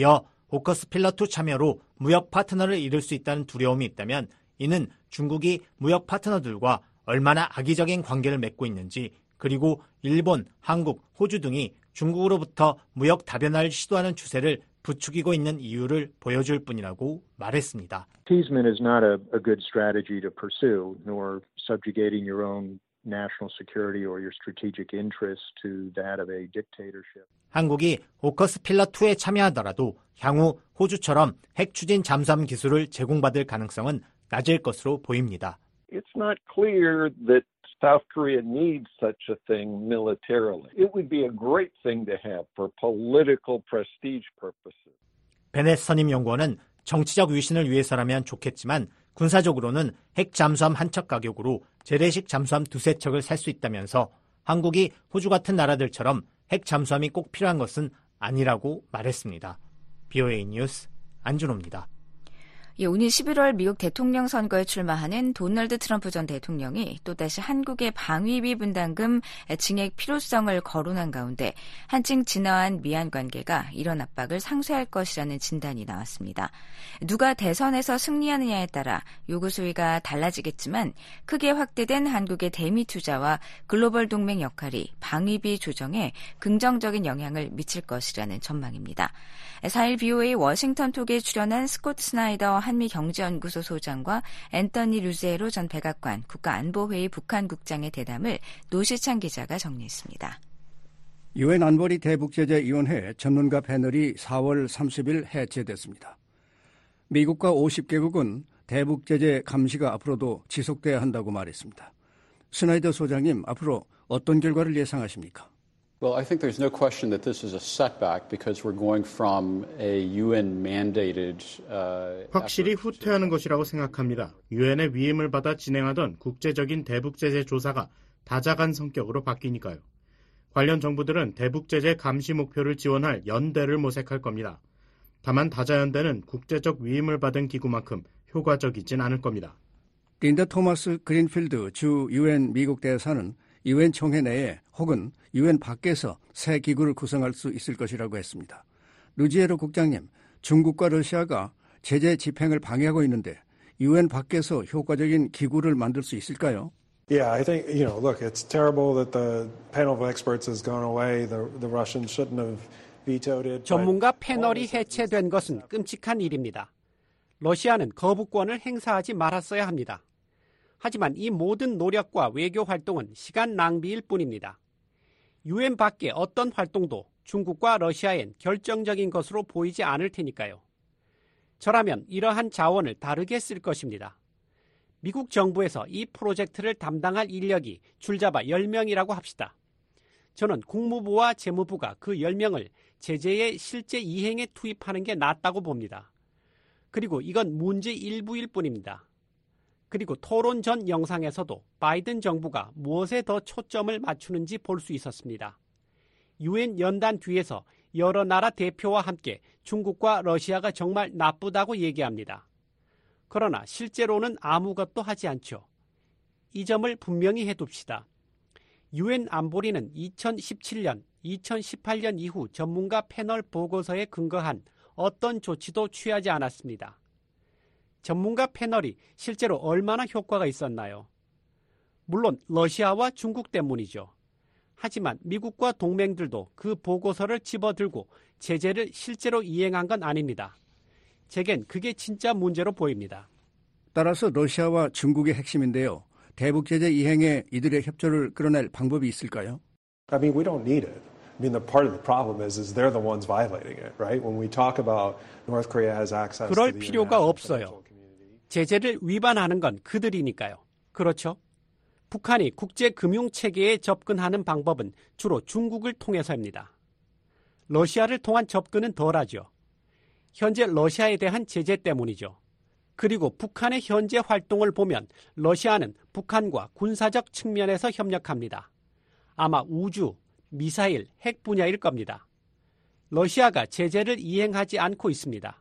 오커스 필러 투 참여로 무역 파트너를 이룰 수 있다는 두려움이 있다면 이는 중국이 무역 파트너들과 얼마나 악의적인 관계를 맺고 있는지, 그리고 일본, 한국, 호주 등이 중국으로부터 무역 다변화를 시도하는 추세를 부추기고 있는 이유를 보여줄 뿐이라고 말했습니다. Appeasement is not a, a good strategy to pursue, nor subjugating your own national security or your strategic interests to that of a dictatorship. 한국이 오커스 필러 투에 참여하더라도 향후 호주처럼 핵 추진 잠수함 기술을 제공받을 가능성은 낮을 것으로 보입니다. It's not clear that South Korea needs such a thing militarily. It would be a great thing to have for political prestige purposes. 베넷 선임 연구원은 정치적 위신을 위해서라면 좋겠지만 군사적으로는 핵 잠수함 한 척 가격으로 재래식 잠수함 두세 척을 살 수 있다면서 한국이 호주 같은 나라들처럼 핵 잠수함이 꼭 필요한 것은 아니라고 말했습니다. 비오에이 뉴스 안준호입니다. 예, 오는 십일월 미국 대통령 선거에 출마하는 도널드 트럼프 전 대통령이 또다시 한국의 방위비 분담금 증액 필요성을 거론한 가운데 한층 진화한 미한 관계가 이런 압박을 상쇄할 것이라는 진단이 나왔습니다. 누가 대선에서 승리하느냐에 따라 요구 수위가 달라지겠지만 크게 확대된 한국의 대미 투자와 글로벌 동맹 역할이 방위비 조정에 긍정적인 영향을 미칠 것이라는 전망입니다. 사일 비오에이 워싱턴 톡에 출연한 스콧 스나이더 한미경제연구소 소장과 앤서니 루제로 전 백악관 국가안보회의 북한국장의 대담을 노시찬 기자가 정리했습니다. 유엔 안보리 대북제재위원회 전문가 패널이 사월 삼십일 해체됐습니다. 미국과 오십 개국은 대북제재 감시가 앞으로도 지속돼야 한다고 말했습니다. 스나이더 소장님, 앞으로 어떤 결과를 예상하십니까? Well, I think there's no question that this is a setback because we're going from a 유엔 mandated uh, 확실히 후퇴하는 것이라고 생각합니다. 유엔의 위임을 받아 진행하던 국제적인 대북제재 조사가 다자간 성격으로 바뀌니까요. 관련 정부들은 대북제재 감시 목표를 지원할 연대를 모색할 겁니다. 다만 다자연대는 국제적 위임을 받은 기구만큼 효과적이진 않을 겁니다. 린다 토마스 그린필드 주 유엔 미국 대사는 유엔 총회 내에 혹은 유엔 밖에서 새 기구를 구성할 수 있을 것이라고 했습니다. 루지에로 국장님, 중국과 러시아가 제재 집행을 방해하고 있는데 유엔 밖에서 효과적인 기구를 만들 수 있을까요? Yeah, I think, you know, look, it's terrible that the panel of experts has gone away. The, the Russians shouldn't have vetoed it. 전문가 패널이 해체된 것은 끔찍한 일입니다. 러시아는 거부권을 행사하지 말았어야 합니다. 하지만 이 모든 노력과 외교 활동은 시간 낭비일 뿐입니다. 유엔 밖의 어떤 활동도 중국과 러시아엔 결정적인 것으로 보이지 않을 테니까요. 저라면 이러한 자원을 다르게 쓸 것입니다. 미국 정부에서 이 프로젝트를 담당할 인력이 줄잡아 열 명이라고 합시다. 저는 국무부와 재무부가 그 열 명을 제재의 실제 이행에 투입하는 게 낫다고 봅니다. 그리고 이건 문제 일부일 뿐입니다. 그리고 토론 전 영상에서도 바이든 정부가 무엇에 더 초점을 맞추는지 볼 수 있었습니다. 유엔 연단 뒤에서 여러 나라 대표와 함께 중국과 러시아가 정말 나쁘다고 얘기합니다. 그러나 실제로는 아무것도 하지 않죠. 이 점을 분명히 해둡시다. 유엔 안보리는 이천십칠 년, 이천십팔 년 이후 전문가 패널 보고서에 근거한 어떤 조치도 취하지 않았습니다. 전문가 패널이 실제로 얼마나 효과가 있었나요? 물론 러시아와 중국 때문이죠. 하지만 미국과 동맹들도 그 보고서를 집어들고 제재를 실제로 이행한 건 아닙니다. 제겐 그게 진짜 문제로 보입니다. 따라서 러시아와 중국의 핵심인데요. 대북제재 이행에 이들의 협조를 끌어낼 방법이 있을까요? I mean, we don't need it. I mean, the part of the problem is, is they're the ones violating it, right? When we talk about North Korea has access 그럴 to the 필요가 없어요. 제재를 위반하는 건 그들이니까요. 그렇죠? 북한이 국제금융체계에 접근하는 방법은 주로 중국을 통해서입니다. 러시아를 통한 접근은 덜하죠. 현재 러시아에 대한 제재 때문이죠. 그리고 북한의 현재 활동을 보면 러시아는 북한과 군사적 측면에서 협력합니다. 아마 우주, 미사일, 핵 분야일 겁니다. 러시아가 제재를 이행하지 않고 있습니다.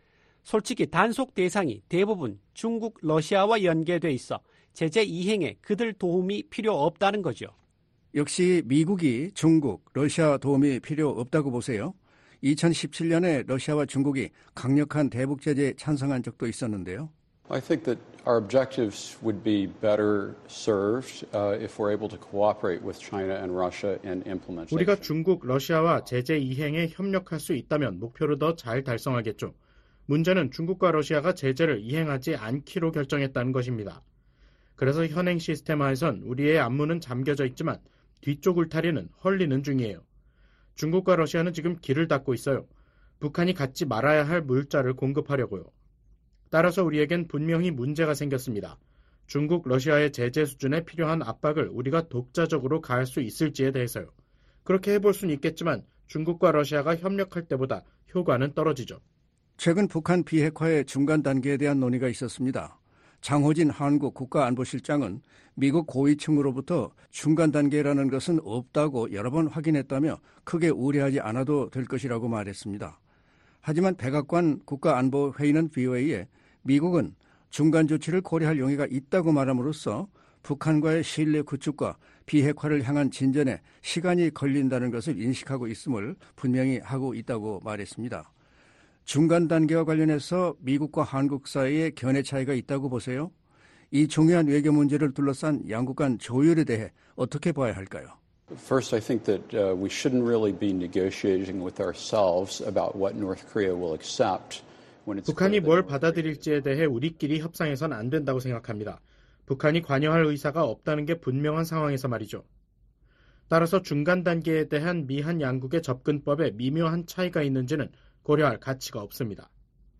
솔직히 단속 대상이 대부분 중국, 러시아와 연계돼 있어 제재 이행에 그들 도움이 필요 없다는 거죠. 역시 미국이 중국, 러시아 도움이 필요 없다고 보세요. 이천십칠 년에 러시아와 중국이 강력한 대북 제재에 찬성한 적도 있었는데요. I think that our objectives would be better served uh, if we're able to cooperate with China and Russia in implementation. 우리가 중국, 러시아와 제재 이행에 협력할 수 있다면 목표를 더 잘 달성하겠죠. 문제는 중국과 러시아가 제재를 이행하지 않기로 결정했다는 것입니다. 그래서 현행 시스템하에선 우리의 안무는 잠겨져 있지만 뒤쪽 울타리는 헐리는 중이에요. 중국과 러시아는 지금 길을 닫고 있어요. 북한이 갖지 말아야 할 물자를 공급하려고요. 따라서 우리에겐 분명히 문제가 생겼습니다. 중국, 러시아의 제재 수준에 필요한 압박을 우리가 독자적으로 가할 수 있을지에 대해서요. 그렇게 해볼 수는 있겠지만 중국과 러시아가 협력할 때보다 효과는 떨어지죠. 최근 북한 비핵화의 중간 단계에 대한 논의가 있었습니다. 장호진 한국 국가안보실장은 미국 고위층으로부터 중간 단계라는 것은 없다고 여러 번 확인했다며 크게 우려하지 않아도 될 것이라고 말했습니다. 하지만 백악관 국가안보회의는 브이오에이에 미국은 중간 조치를 고려할 용의가 있다고 말함으로써 북한과의 신뢰 구축과 비핵화를 향한 진전에 시간이 걸린다는 것을 인식하고 있음을 분명히 하고 있다고 말했습니다. 중간 단계와 관련해서 미국과 한국 사이에 견해 차이가 있다고 보세요? 이 중요한 외교 문제를 둘러싼 양국 간 조율에 대해 어떻게 봐야 할까요? First, I think that uh, we shouldn't really be negotiating with ourselves about what North Korea will accept when it's 북한이 뭘 받아들일지에 대해 우리끼리 협상해선 안 된다고 생각합니다. 북한이 관여할 의사가 없다는 게 분명한 상황에서 말이죠. 따라서 중간 단계에 대한 미한 양국의 접근법에 미묘한 차이가 있는지는 고려할 가치가 없습니다.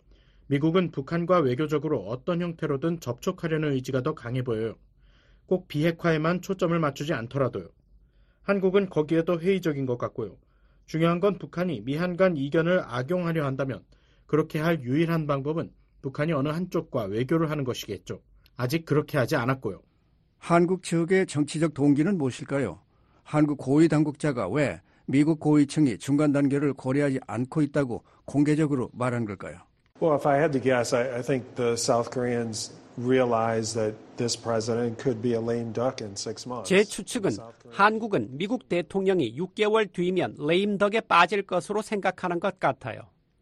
미국은 북한과 외교적으로 어떤 형태로든 접촉하려는 의지가 더 강해 보여요. 꼭 비핵화에만 초점을 맞추지 않더라도요. 한국은 거기에 더 회의적인 것 같고요. 중요한 건 북한이 미한 간 이견을 악용하려 한다면 그렇게 할 유일한 방법은 북한이 어느 한쪽과 외교를 하는 것이겠죠. 아직 그렇게 하지 않았고요. 한국 측의 정치적 동기는 무엇일까요? 한국 고위 당국자가 왜 미국 고위층이 중간 단계를 고려하지 않고 있다고 공개적으로 말한 걸까요? Well, if I had to guess, I, I think the South Koreans realize that this president could be a lame duck in six months. 제 추측은 한국은 미국 대통령이 육 개월 뒤면 레임덕에 빠질 것으로 생각하는 것 같아요.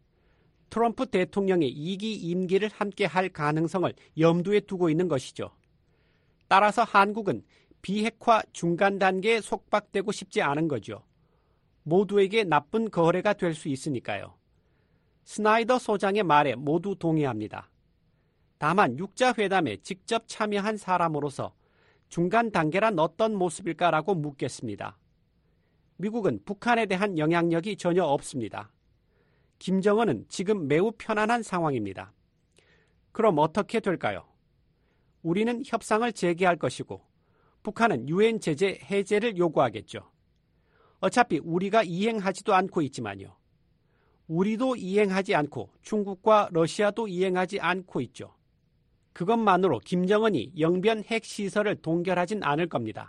트럼프 대통령이 이 기 임기를 함께 할 가능성을 염두에 두고 있는 것이죠. 따라서 한국은 비핵화 중간 단계에 속박되고 싶지 않은 거죠. 모두에게 나쁜 거래가 될 수 있으니까요. 스나이더 소장의 말에 모두 동의합니다. 다만 육자회담에 직접 참여한 사람으로서 중간 단계란 어떤 모습일까라고 묻겠습니다. 미국은 북한에 대한 영향력이 전혀 없습니다. 김정은은 지금 매우 편안한 상황입니다. 그럼 어떻게 될까요? 우리는 협상을 재개할 것이고 북한은 유엔 제재 해제를 요구하겠죠. 어차피 우리가 이행하지도 않고 있지만요. 우리도 이행하지 않고 중국과 러시아도 이행하지 않고 있죠. 그것만으로 김정은이 영변 핵시설을 동결하진 않을 겁니다.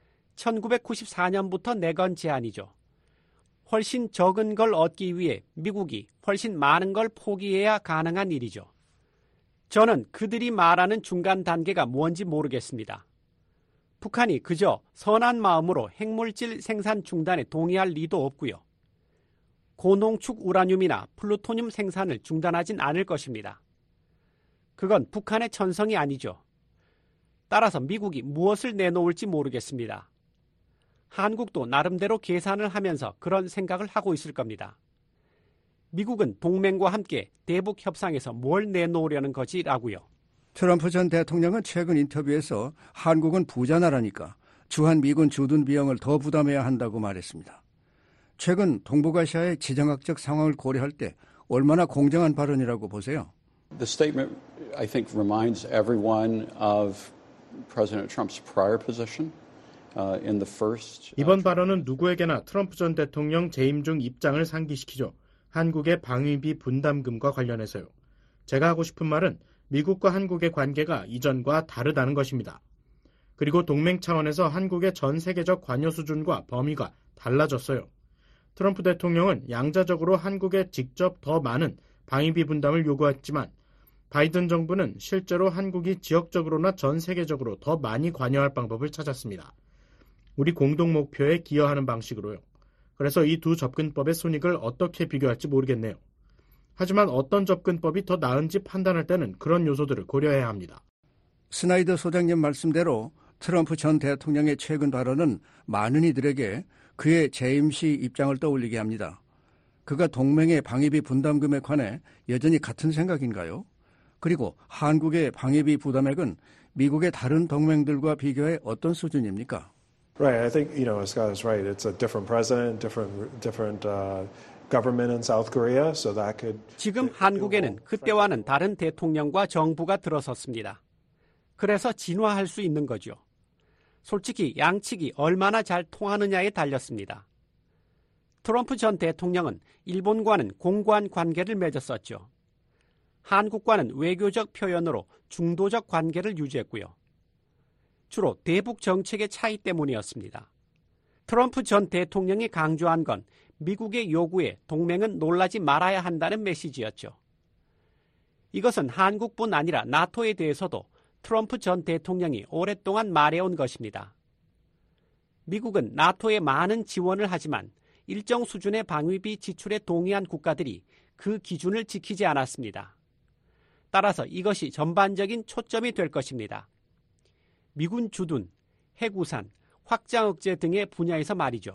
천구백구십사 년부터 내건 제안이죠. 훨씬 적은 걸 얻기 위해 미국이 훨씬 많은 걸 포기해야 가능한 일이죠. 저는 그들이 말하는 중간 단계가 뭔지 모르겠습니다. 북한이 그저 선한 마음으로 핵물질 생산 중단에 동의할 리도 없고요. 고농축 우라늄이나 플루토늄 생산을 중단하진 않을 것입니다. 그건 북한의 천성이 아니죠. 따라서 미국이 무엇을 내놓을지 모르겠습니다. 한국도 나름대로 계산을 하면서 그런 생각을 하고 있을 겁니다. 미국은 동맹과 함께 대북 협상에서 뭘 내놓으려는 거지라고요. 트럼프 전 대통령은 최근 인터뷰에서 한국은 부자 나라니까 주한 미군 주둔 비용을 더 부담해야 한다고 말했습니다. 최근 동북아시아의 지정학적 상황을 고려할 때 얼마나 공정한 발언이라고 보세요? The statement, I think, reminds everyone of President Trump's prior position. Uh, in the first, 이번 발언은 누구에게나 트럼프 전 대통령 재임 중 입장을 상기시키죠. 한국의 방위비 분담금과 관련해서요. 제가 하고 싶은 말은 미국과 한국의 관계가 이전과 다르다는 것입니다. 그리고 동맹 차원에서 한국의 전 세계적 관여 수준과 범위가 달라졌어요. 트럼프 대통령은 양자적으로 한국에 직접 더 많은 방위비 분담을 요구했지만 바이든 정부는 실제로 한국이 지역적으로나 전 세계적으로 더 많이 관여할 방법을 찾았습니다. 우리 공동 목표에 기여하는 방식으로요. 그래서 이 두 접근법의 손익을 어떻게 비교할지 모르겠네요. 하지만 어떤 접근법이 더 나은지 판단할 때는 그런 요소들을 고려해야 합니다. 스나이더 소장님 말씀대로 트럼프 전 대통령의 최근 발언은 많은 이들에게 그의 재임 시 입장을 떠올리게 합니다. 그가 동맹의 방위비 분담금에 관해 여전히 같은 생각인가요? 그리고 한국의 방위비 부담액은 미국의 다른 동맹들과 비교해 어떤 수준입니까? Right. I think, you know, Scott is right. It's a different president, different, different uh, government in South Korea, so that could. 지금 한국에는 그때와는 다른 대통령과 정부가 들어섰습니다. 그래서 진화할 수 있는 거죠. 솔직히 양측이 얼마나 잘 통하느냐에 달렸습니다. 트럼프 전 대통령은 일본과는 공고한 관계를 맺었었죠. 한국과는 외교적 표현으로 중도적 관계를 유지했고요. 주로 대북 정책의 차이 때문이었습니다. 트럼프 전 대통령이 강조한 건 미국의 요구에 동맹은 놀라지 말아야 한다는 메시지였죠. 이것은 한국뿐 아니라 나토에 대해서도 트럼프 전 대통령이 오랫동안 말해온 것입니다. 미국은 나토에 많은 지원을 하지만 일정 수준의 방위비 지출에 동의한 국가들이 그 기준을 지키지 않았습니다. 따라서 이것이 전반적인 초점이 될 것입니다. 미군 주둔, 해구산, 확장 억제 등의 분야에서 말이죠.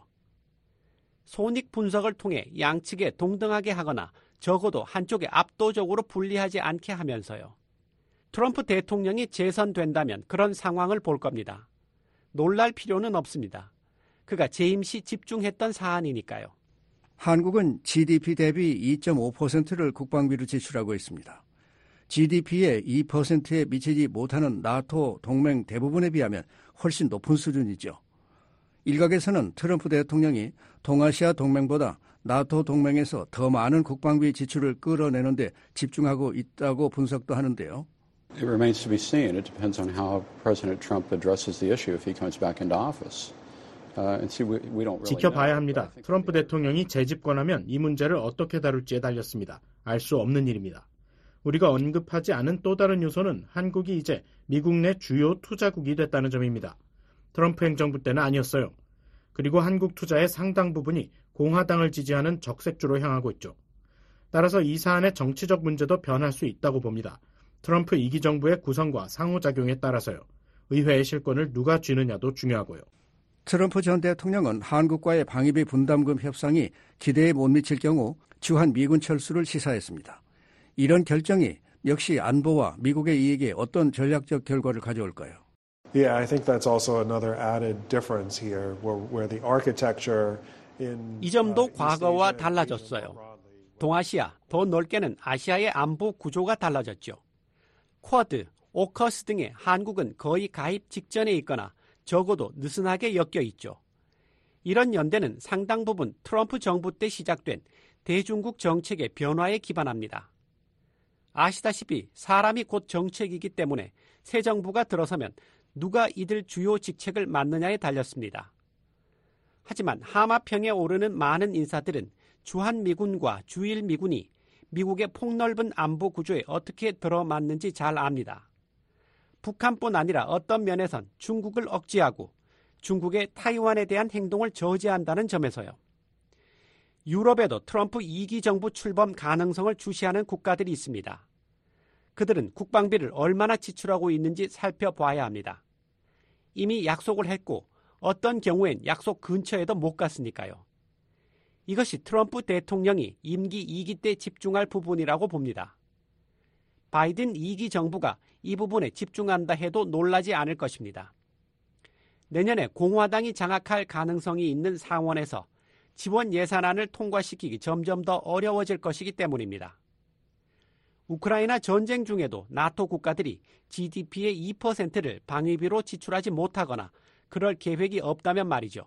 손익 분석을 통해 양측에 동등하게 하거나 적어도 한쪽에 압도적으로 불리하지 않게 하면서요. 트럼프 대통령이 재선된다면 그런 상황을 볼 겁니다. 놀랄 필요는 없습니다. 그가 재임 시 집중했던 사안이니까요. 한국은 지디피 대비 이 점 오 퍼센트를 국방비로 지출하고 있습니다. 지디피의 이 퍼센트에 미치지 못하는 나토 동맹 대부분에 비하면 훨씬 높은 수준이죠. 일각에서는 트럼프 대통령이 동아시아 동맹보다 나토 동맹에서 더 많은 국방비 지출을 끌어내는 데 집중하고 있다고 분석도 하는데요. It remains to be seen. It depends on how President Trump addresses the issue if he comes back into office. Uh, and see, we, we don't really 지켜봐야 know. 합니다. 트럼프 대통령이 재집권하면 이 문제를 어떻게 다룰지에 달렸습니다. 알 수 없는 일입니다. 우리가 언급하지 않은 또 다른 요소는 한국이 이제 미국 내 주요 투자국이 됐다는 점입니다. 트럼프 행정부 때는 아니었어요. 그리고 한국 투자의 상당 부분이 공화당을 지지하는 적색주로 향하고 있죠. 따라서 이 사안의 정치적 문제도 변할 수 있다고 봅니다. 트럼프 이 기 정부의 구성과 상호작용에 따라서요. 의회의 실권을 누가 쥐느냐도 중요하고요. 트럼프 전 대통령은 한국과의 방위비 분담금 협상이 기대에 못 미칠 경우 주한 미군 철수를 시사했습니다. 이런 결정이 역시 안보와 미국의 이익에 어떤 전략적 결과를 가져올까요? Yeah, I think that's also another added difference here, where, where the architecture in 이 점도 과거와 달라졌어요. 동아시아, 더 넓게는 아시아의 안보 구조가 달라졌죠. 쿼드, 오커스 등의 한국은 거의 가입 직전에 있거나 적어도 느슨하게 엮여 있죠. 이런 연대는 상당 부분 트럼프 정부 때 시작된 대중국 정책의 변화에 기반합니다. 아시다시피 사람이 곧 정책이기 때문에 새 정부가 들어서면 누가 이들 주요 직책을 맡느냐에 달렸습니다. 하지만 하마평에 오르는 많은 인사들은 주한미군과 주일미군이 미국의 폭넓은 안보 구조에 어떻게 들어맞는지 잘 압니다. 북한뿐 아니라 어떤 면에선 중국을 억제하고 중국의 타이완에 대한 행동을 저지한다는 점에서요. 유럽에도 트럼프 이 기 정부 출범 가능성을 주시하는 국가들이 있습니다. 그들은 국방비를 얼마나 지출하고 있는지 살펴봐야 합니다. 이미 약속을 했고 어떤 경우엔 약속 근처에도 못 갔으니까요. 이것이 트럼프 대통령이 임기 이 기 때 집중할 부분이라고 봅니다. 바이든 이 기 정부가 이 부분에 집중한다 해도 놀라지 않을 것입니다. 내년에 공화당이 장악할 가능성이 있는 상원에서 지원 예산안을 통과시키기 점점 더 어려워질 것이기 때문입니다. 우크라이나 전쟁 중에도 나토 국가들이 지디피의 이 퍼센트를 방위비로 지출하지 못하거나 그럴 계획이 없다면 말이죠.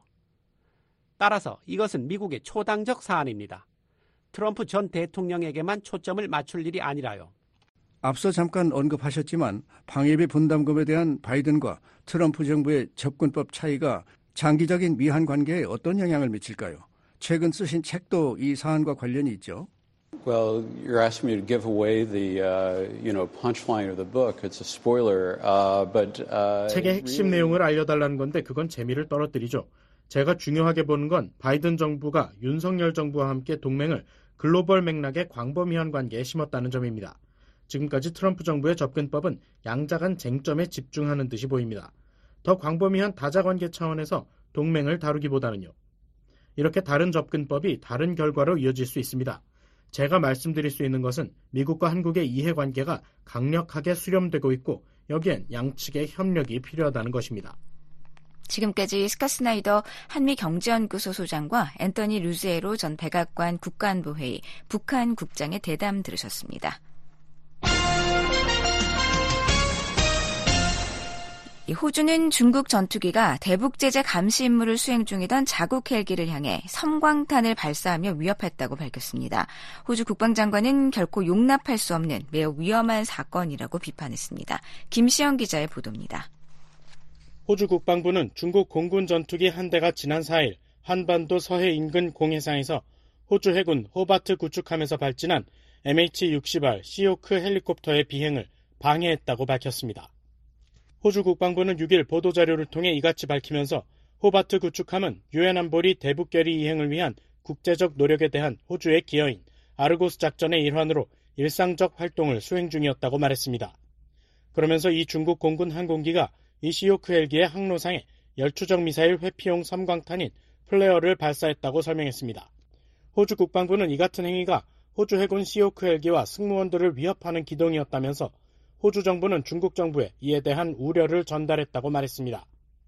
따라서 이것은 미국의 초당적 사안입니다. 트럼프 전 대통령에게만 초점을 맞출 일이 아니라요. 앞서 잠깐 언급하셨지만 방위비 분담금에 대한 바이든과 트럼프 정부의 접근법 차이가 장기적인 미한 관계에 어떤 영향을 미칠까요? 최근 쓰신 책도 이 사안과 관련이 있죠. Well, you're asking me to give away the, uh, you know, punchline of the book. It's a spoiler, uh, but uh, 책의 핵심 really... 내용을 알려달라는 건데 그건 재미를 떨어뜨리죠. 제가 중요하게 보는 건 바이든 정부가 윤석열 정부와 함께 동맹을 글로벌 맥락의 광범위한 관계에 심었다는 점입니다. 지금까지 트럼프 정부의 접근법은 양자 간 쟁점에 집중하는 듯이 보입니다. 더 광범위한 다자관계 차원에서 동맹을 다루기보다는요. 이렇게 다른 접근법이 다른 결과로 이어질 수 있습니다. 제가 말씀드릴 수 있는 것은 미국과 한국의 이해관계가 강력하게 수렴되고 있고 여기엔 양측의 협력이 필요하다는 것입니다. 지금까지 스캇 스나이더 한미경제연구소 소장과 앤서니 루지에로 전 백악관 국가안보회의 북한 국장의 대담 들으셨습니다. 호주는 중국 전투기가 대북 제재 감시 임무를 수행 중이던 자국 헬기를 향해 섬광탄을 발사하며 위협했다고 밝혔습니다. 호주 국방장관은 결코 용납할 수 없는 매우 위험한 사건이라고 비판했습니다. 김시영 기자의 보도입니다. 호주 국방부는 중국 공군 전투기 한 대가 지난 사 일 한반도 서해 인근 공해상에서 호주 해군 호바트 구축함에서 발진한 엠에이치 육십 알 시호크 헬리콥터의 비행을 방해했다고 밝혔습니다. 호주 국방부는 육 일 보도자료를 통해 이같이 밝히면서 호바트 구축함은 유엔 안보리 대북 결의 이행을 위한 국제적 노력에 대한 호주의 기여인 아르고스 작전의 일환으로 일상적 활동을 수행 중이었다고 말했습니다. 그러면서 이 중국 공군 항공기가 이 시호크 헬기의 항로상에 열추적 미사일 회피용 섬광탄인 플레어를 발사했다고 설명했습니다. 호주 국방부는 이 같은 행위가 호주 해군 시호크 헬기와 승무원들을 위협하는 기동이었다면서 호주 정부는 중국 정부에 이에 대한 우려를 전달했다고 말했습니다.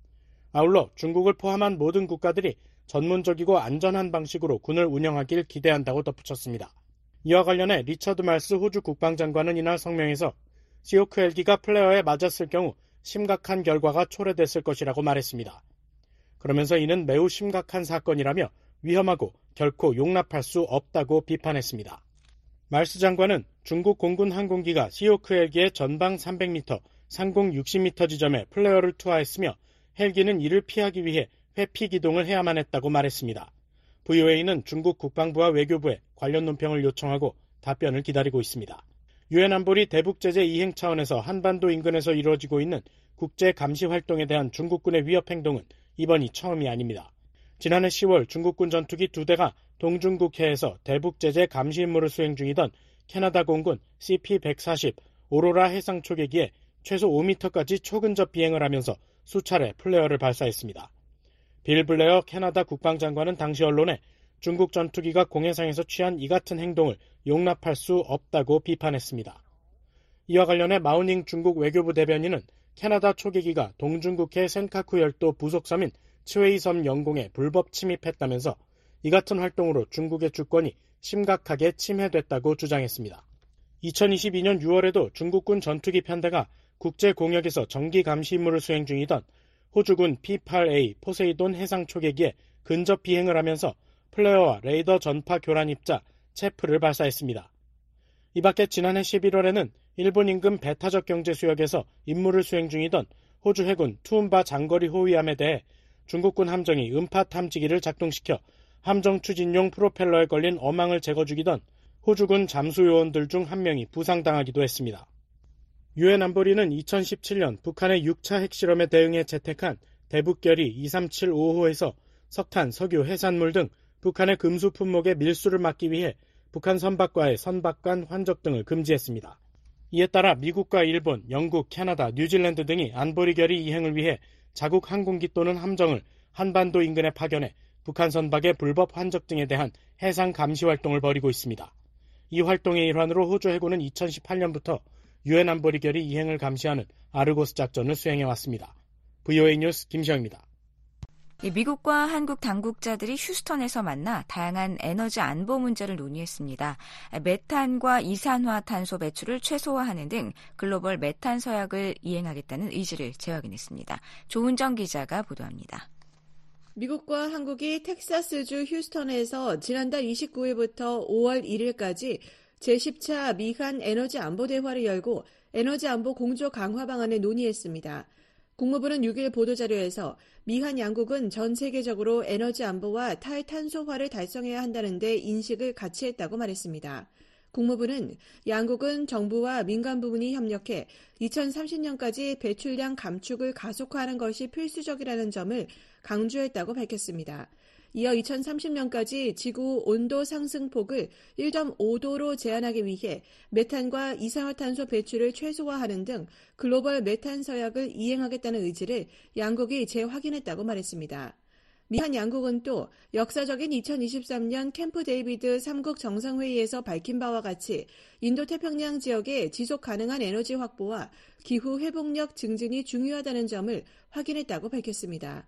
아울러 중국을 포함한 모든 국가들이 전문적이고 안전한 방식으로 군을 운영하길 기대한다고 덧붙였습니다. 이와 관련해 리처드 말스 호주 국방장관은 이날 성명에서 시호크 헬기가 플레어에 맞았을 경우 심각한 결과가 초래됐을 것이라고 말했습니다. 그러면서 이는 매우 심각한 사건이라며 위험하고 결코 용납할 수 없다고 비판했습니다. 말스 장관은 중국 공군 항공기가 시호크 헬기의 전방 삼백 미터, 상공 육십 미터 지점에 플레어를 투하했으며 헬기는 이를 피하기 위해 회피 기동을 해야만 했다고 말했습니다. 브이오에이는 중국 국방부와 외교부에 관련 논평을 요청하고 답변을 기다리고 있습니다. 유엔 안보리 대북 제재 이행 차원에서 한반도 인근에서 이루어지고 있는 국제 감시 활동에 대한 중국군의 위협 행동은 이번이 처음이 아닙니다. 지난해 시월 중국군 전투기 두 대가 동중국해에서 대북 제재 감시 임무를 수행 중이던 캐나다 공군 씨피 백사십 오로라 해상 초계기에 최소 오 미터까지 초근접 비행을 하면서 수차례 플레어를 발사했습니다. 빌 블레어 캐나다 국방장관은 당시 언론에 중국 전투기가 공해상에서 취한 이 같은 행동을 용납할 수 없다고 비판했습니다. 이와 관련해 마우닝 중국 외교부 대변인은 캐나다 초계기가 동중국해 센카쿠 열도 부속섬인 츠웨이섬 영공에 불법 침입했다면서 이 같은 활동으로 중국의 주권이 심각하게 침해됐다고 주장했습니다. 이천이십이 년 유월에도 중국군 전투기 편대가 국제 공역에서 정기 감시 임무를 수행 중이던 호주군 피 팔 에이 포세이돈 해상 초계기에 근접 비행을 하면서 플레어와 레이더 전파 교란 입자 체프를 발사했습니다. 이 밖에 지난해 십일월에는 일본 인근 배타적 경제 수역에서 임무를 수행 중이던 호주 해군 투움바 장거리 호위함에 대해 중국군 함정이 음파 탐지기를 작동시켜 함정 추진용 프로펠러에 걸린 어망을 제거 중이던 호주군 잠수요원들 중 한 명이 부상당하기도 했습니다. 유엔 안보리는 이천십칠 년 북한의 육 차 핵실험에 대응해 채택한 대북결의 이삼칠오 호에서 석탄, 석유, 해산물 등 북한의 금수 품목의 밀수를 막기 위해 북한 선박과의 선박 간 환적 등을 금지했습니다. 이에 따라 미국과 일본, 영국, 캐나다, 뉴질랜드 등이 안보리 결의 이행을 위해 자국 항공기 또는 함정을 한반도 인근에 파견해 북한 선박의 불법 환적 등에 대한 해상 감시 활동을 벌이고 있습니다. 이 활동의 일환으로 호주 해군은 이천십팔 년부터 유엔 안보리 결의 이행을 감시하는 아르고스 작전을 수행해왔습니다. 브이오에이 뉴스 김시영입니다. 미국과 한국 당국자들이 휴스턴에서 만나 다양한 에너지 안보 문제를 논의했습니다. 메탄과 이산화탄소 배출을 최소화하는 등 글로벌 메탄 서약을 이행하겠다는 의지를 재확인했습니다. 조은정 기자가 보도합니다. 미국과 한국이 텍사스주 휴스턴에서 지난달 이십구 일부터 오월 일일까지 제십 차 미한 에너지 안보 대화를 열고 에너지 안보 공조 강화 방안을 논의했습니다. 국무부는 육 일 보도자료에서 미한 양국은 전 세계적으로 에너지 안보와 탈탄소화를 달성해야 한다는 데 인식을 같이 했다고 말했습니다. 국무부는 양국은 정부와 민간 부문이 협력해 이천삼십 년까지 배출량 감축을 가속화하는 것이 필수적이라는 점을 강조했다고 밝혔습니다. 이어 이천삼십 년까지 지구 온도 상승폭을 일 점 오 도로 제한하기 위해 메탄과 이산화탄소 배출을 최소화하는 등 글로벌 메탄 서약을 이행하겠다는 의지를 양국이 재확인했다고 말했습니다. 미한 양국은 또 역사적인 이천이십삼 년 캠프 데이비드 삼국 정상회의에서 밝힌 바와 같이 인도태평양 지역의 지속 가능한 에너지 확보와 기후 회복력 증진이 중요하다는 점을 확인했다고 밝혔습니다.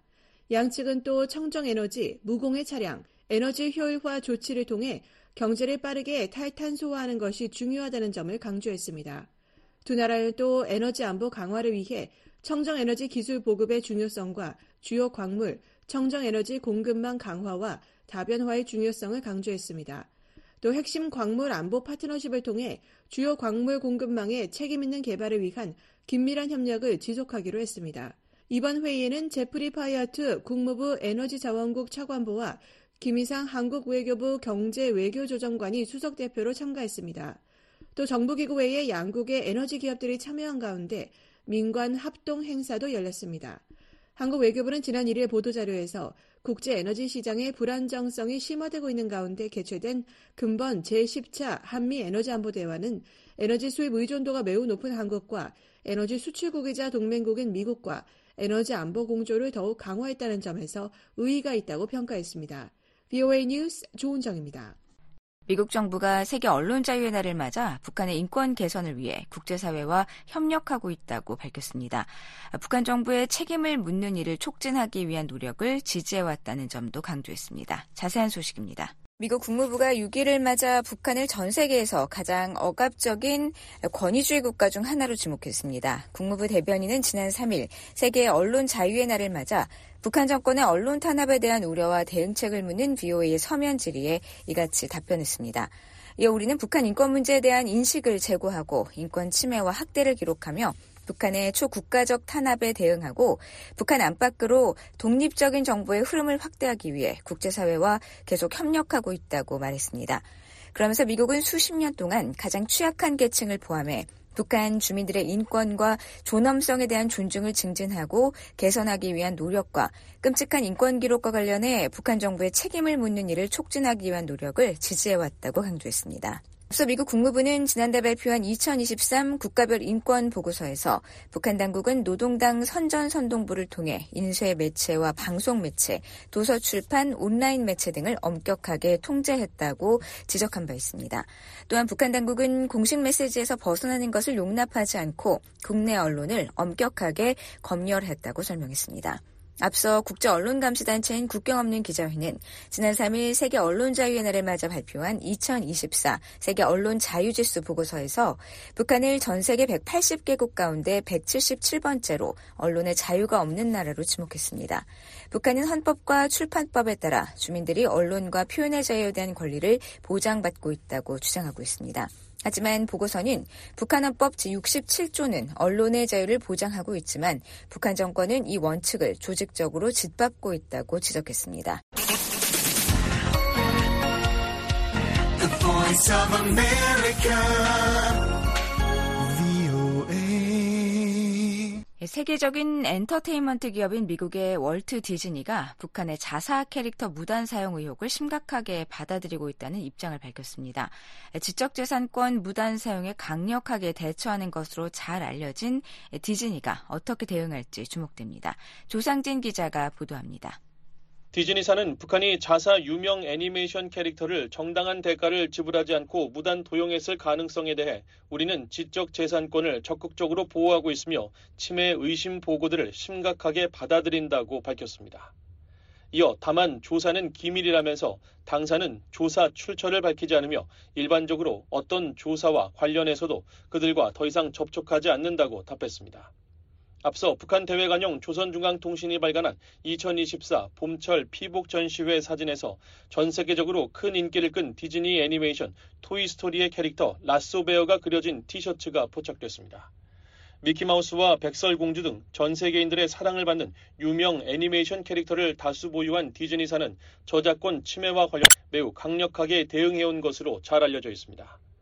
양측은 또 청정에너지, 무공해 차량, 에너지 효율화 조치를 통해 경제를 빠르게 탈탄소화하는 것이 중요하다는 점을 강조했습니다. 두 나라는 또 에너지 안보 강화를 위해 청정에너지 기술 보급의 중요성과 주요 광물, 청정에너지 공급망 강화와 다변화의 중요성을 강조했습니다. 또 핵심 광물 안보 파트너십을 통해 주요 광물 공급망의 책임있는 개발을 위한 긴밀한 협력을 지속하기로 했습니다. 이번 회의에는 제프리 파이어트 국무부 에너지자원국 차관보와 김희상 한국외교부 경제외교조정관이 수석대표로 참가했습니다. 또 정부기구 외에 양국의 에너지 기업들이 참여한 가운데 민관 합동 행사도 열렸습니다. 한국 외교부는 지난 일 일 보도자료에서 국제 에너지 시장의 불안정성이 심화되고 있는 가운데 개최된 금번 제십 차 한미 에너지 안보 대화는 에너지 수입 의존도가 매우 높은 한국과 에너지 수출국이자 동맹국인 미국과 에너지 안보 공조를 더욱 강화했다는 점에서 의의가 있다고 평가했습니다. 브이오에이 뉴스 조은정입니다. 미국 정부가 세계 언론 자유의 날을 맞아 북한의 인권 개선을 위해 국제사회와 협력하고 있다고 밝혔습니다. 북한 정부의 책임을 묻는 일을 촉진하기 위한 노력을 지지해왔다는 점도 강조했습니다. 자세한 소식입니다. 미국 국무부가 육 일을 맞아 북한을 전 세계에서 가장 억압적인 권위주의 국가 중 하나로 지목했습니다. 국무부 대변인은 지난 삼 일 세계 언론 자유의 날을 맞아 북한 정권의 언론 탄압에 대한 우려와 대응책을 묻는 브이오에이의 서면 질의에 이같이 답변했습니다. 이어 우리는 북한 인권 문제에 대한 인식을 제고하고 인권 침해와 학대를 기록하며 북한의 초국가적 탄압에 대응하고 북한 안팎으로 독립적인 정보의 흐름을 확대하기 위해 국제사회와 계속 협력하고 있다고 말했습니다. 그러면서 미국은 수십 년 동안 가장 취약한 계층을 포함해 북한 주민들의 인권과 존엄성에 대한 존중을 증진하고 개선하기 위한 노력과 끔찍한 인권 기록과 관련해 북한 정부의 책임을 묻는 일을 촉진하기 위한 노력을 지지해왔다고 강조했습니다. 앞서 미국 국무부는 지난달 발표한 이천이십삼 국가별 인권 보고서에서 북한 당국은 노동당 선전선동부를 통해 인쇄 매체와 방송 매체, 도서 출판, 온라인 매체 등을 엄격하게 통제했다고 지적한 바 있습니다. 또한 북한 당국은 공식 메시지에서 벗어나는 것을 용납하지 않고 국내 언론을 엄격하게 검열했다고 설명했습니다. 앞서 국제언론감시단체인 국경없는 기자회는 지난 삼 일 세계 언론자유의 날을 맞아 발표한 이천이십사 세계 언론자유지수 보고서에서 북한을 전 세계 백팔십 개국 가운데 백칠십칠 번째로 언론의 자유가 없는 나라로 지목했습니다. 북한은 헌법과 출판법에 따라 주민들이 언론과 표현의 자유에 대한 권리를 보장받고 있다고 주장하고 있습니다. 하지만 보고서는 북한 헌법 제육십칠 조는 언론의 자유를 보장하고 있지만 북한 정권은 이 원칙을 조직적으로 짓밟고 있다고 지적했습니다. The Voice of America, 세계적인 엔터테인먼트 기업인 미국의 월트 디즈니가 북한의 자사 캐릭터 무단 사용 의혹을 심각하게 받아들이고 있다는 입장을 밝혔습니다. 지적재산권 무단 사용에 강력하게 대처하는 것으로 잘 알려진 디즈니가 어떻게 대응할지 주목됩니다. 조상진 기자가 보도합니다. 디즈니사는 북한이 자사 유명 애니메이션 캐릭터를 정당한 대가를 지불하지 않고 무단 도용했을 가능성에 대해 우리는 지적 재산권을 적극적으로 보호하고 있으며 침해 의심 보고들을 심각하게 받아들인다고 밝혔습니다. 이어 다만 조사는 기밀이라면서 당사는 조사 출처를 밝히지 않으며 일반적으로 어떤 조사와 관련해서도 그들과 더 이상 접촉하지 않는다고 답했습니다. 앞서 북한 대외관용 조선중앙통신이 발간한 이천이십사 봄철 피복 전시회 사진에서 전 세계적으로 큰 인기를 끈 디즈니 애니메이션 토이스토리의 캐릭터 라쏘베어가 그려진 티셔츠가 포착됐습니다. 미키마우스와 백설공주 등 전 세계인들의 사랑을 받는 유명 애니메이션 캐릭터를 다수 보유한 디즈니사는 저작권 침해와 관련 매우 강력하게 대응해온 것으로 잘 알려져 있습니다.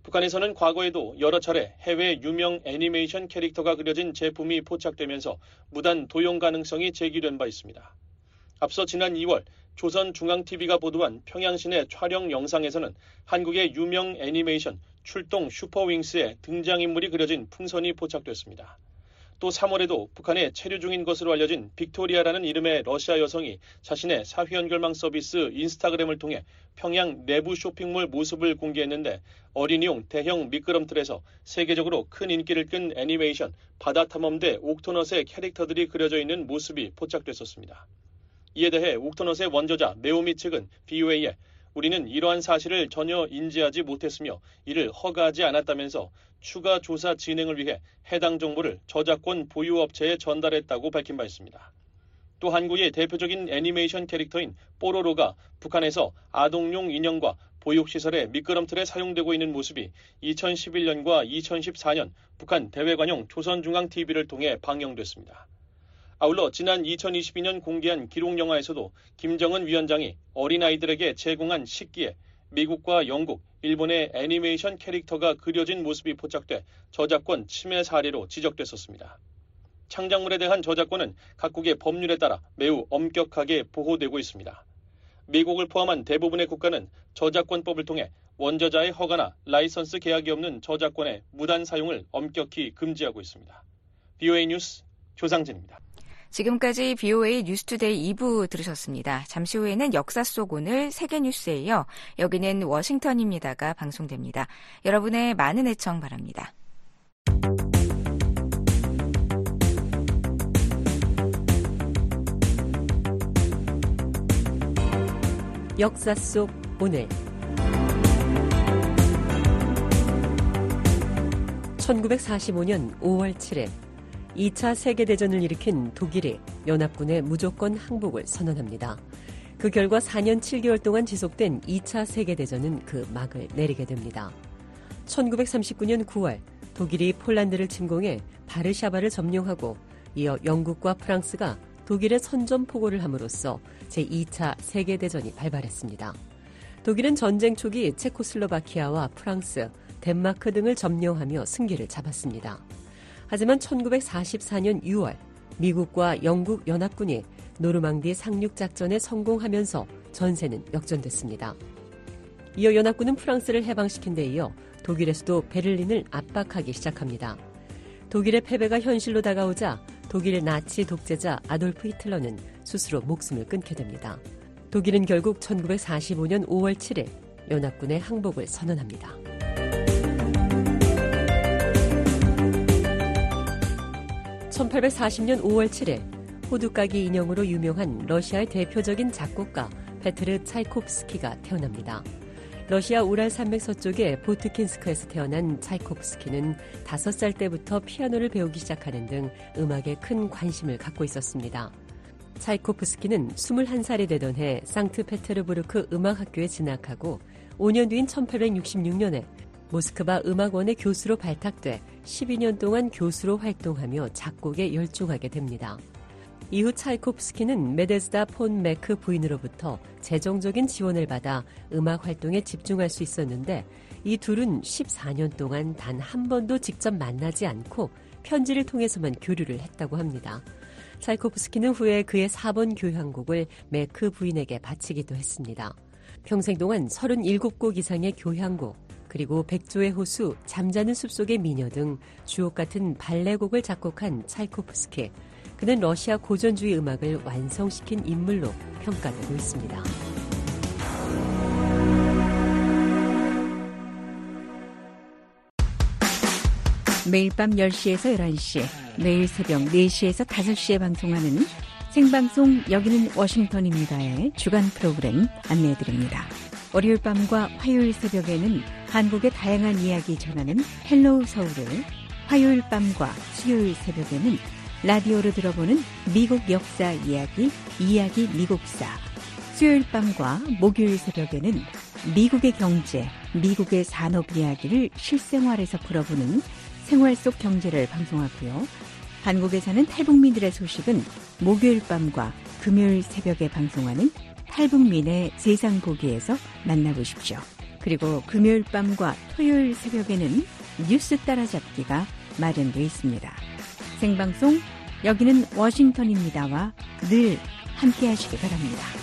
북한에서는 과거에도 여러 차례 해외 유명 애니메이션 캐릭터가 그려진 제품이 포착되면서 무단 도용 가능성이 제기된 바 있습니다. 앞서 지난 이월 조선중앙티비가 보도한 평양시내 촬영 영상에서는 한국의 유명 애니메이션 출동 슈퍼윙스의 등장인물이 그려진 풍선이 포착됐습니다. 또 삼월에도 북한에 체류 중인 것으로 알려진 빅토리아라는 이름의 러시아 여성이 자신의 사회연결망 서비스 인스타그램을 통해 평양 내부 쇼핑몰 모습을 공개했는데 어린이용 대형 미끄럼틀에서 세계적으로 큰 인기를 끈 애니메이션 바다탐험대 옥토넛의 캐릭터들이 그려져 있는 모습이 포착됐었습니다. 이에 대해 옥토넛의 원저자 메오미 측은 비오에이에 우리는 이러한 사실을 전혀 인지하지 못했으며 이를 허가하지 않았다면서 추가 조사 진행을 위해 해당 정보를 저작권 보유업체에 전달했다고 밝힌 바 있습니다. 또 한국의 대표적인 애니메이션 캐릭터인 뽀로로가 북한에서 아동용 인형과 보육시설의 미끄럼틀에 사용되고 있는 모습이 이천십일 년과 이천십사 년 북한 대외관용 조선중앙티비를 통해 방영됐습니다. 아울러 지난 이천이십이 년 공개한 기록영화에서도 김정은 위원장이 어린아이들에게 제공한 식기에 미국과 영국, 일본의 애니메이션 캐릭터가 그려진 모습이 포착돼 저작권 침해 사례로 지적됐었습니다. 창작물에 대한 저작권은 각국의 법률에 따라 매우 엄격하게 보호되고 있습니다. 미국을 포함한 대부분의 국가는 저작권법을 통해 원저자의 허가나 라이선스 계약이 없는 저작권의 무단 사용을 엄격히 금지하고 있습니다. 비오에이 뉴스 조상진입니다. 지금까지 비오에이 뉴스투데이 이 부 들으셨습니다. 잠시 후에는 역사 속 오늘 세계뉴스에 이어 여기는 워싱턴입니다가 방송됩니다. 여러분의 많은 애청 바랍니다. 역사 속 오늘 천구백사십오 년 오월 칠일 이 차 세계대전을 일으킨 독일이 연합군의 무조건 항복을 선언합니다. 그 결과 사 년 칠 개월 동안 지속된 이 차 세계대전은 그 막을 내리게 됩니다. 천구백삼십구 년 구월 독일이 폴란드를 침공해 바르샤바를 점령하고 이어 영국과 프랑스가 독일의 선전포고를 함으로써 제이 차 세계대전이 발발했습니다. 독일은 전쟁 초기 체코슬로바키아와 프랑스, 덴마크 등을 점령하며 승기를 잡았습니다. 하지만 천구백사십사 년 유월 미국과 영국 연합군이 노르망디 상륙작전에 성공하면서 전세는 역전됐습니다. 이어 연합군은 프랑스를 해방시킨 데 이어 독일에서도 베를린을 압박하기 시작합니다. 독일의 패배가 현실로 다가오자 독일 나치 독재자 아돌프 히틀러는 스스로 목숨을 끊게 됩니다. 독일은 결국 천구백사십오 년 오월 칠일 연합군의 항복을 선언합니다. 천팔백사십 년 오월 칠일 호두까기 인형으로 유명한 러시아의 대표적인 작곡가 페트르 차이코프스키가 태어납니다. 러시아 우랄 산맥 서쪽의 보트킨스크에서 태어난 차이코프스키는 다섯 살 때부터 피아노를 배우기 시작하는 등 음악에 큰 관심을 갖고 있었습니다. 차이코프스키는 스물한 살이 되던 해 상트페테르부르크 음악학교에 진학하고 오 년 뒤인 천팔백육십육 년에 모스크바 음악원의 교수로 발탁돼 십이 년 동안 교수로 활동하며 작곡에 열중하게 됩니다. 이후 차이코프스키는 메데스다 폰 메크 부인으로부터 재정적인 지원을 받아 음악 활동에 집중할 수 있었는데 이 둘은 십사 년 동안 단 한 번도 직접 만나지 않고 편지를 통해서만 교류를 했다고 합니다. 차이코프스키는 후에 그의 사 번 교향곡을 메크 부인에게 바치기도 했습니다. 평생 동안 서른일곱 곡 이상의 교향곡, 그리고 백조의 호수, 잠자는 숲속의 미녀 등 주옥 같은 발레곡을 작곡한 차이코프스키. 그는 러시아 고전주의 음악을 완성시킨 인물로 평가되고 있습니다. 매일 밤 열 시에서 열한 시, 매일 새벽 네 시에서 다섯 시에 방송하는 생방송 여기는 워싱턴입니다의 주간 프로그램 안내해드립니다. 월요일 밤과 화요일 새벽에는 한국의 다양한 이야기 전하는 헬로우 서울을, 화요일 밤과 수요일 새벽에는 라디오로 들어보는 미국 역사 이야기, 이야기 미국사, 수요일 밤과 목요일 새벽에는 미국의 경제, 미국의 산업 이야기를 실생활에서 풀어보는 생활 속 경제를 방송하고요. 한국에 사는 탈북민들의 소식은 목요일 밤과 금요일 새벽에 방송하는 탈북민의 세상 보기에서 만나보십시오. 그리고 금요일 밤과 토요일 새벽에는 뉴스 따라잡기가 마련되어 있습니다. 생방송 여기는 워싱턴입니다와 늘 함께 하시기 바랍니다.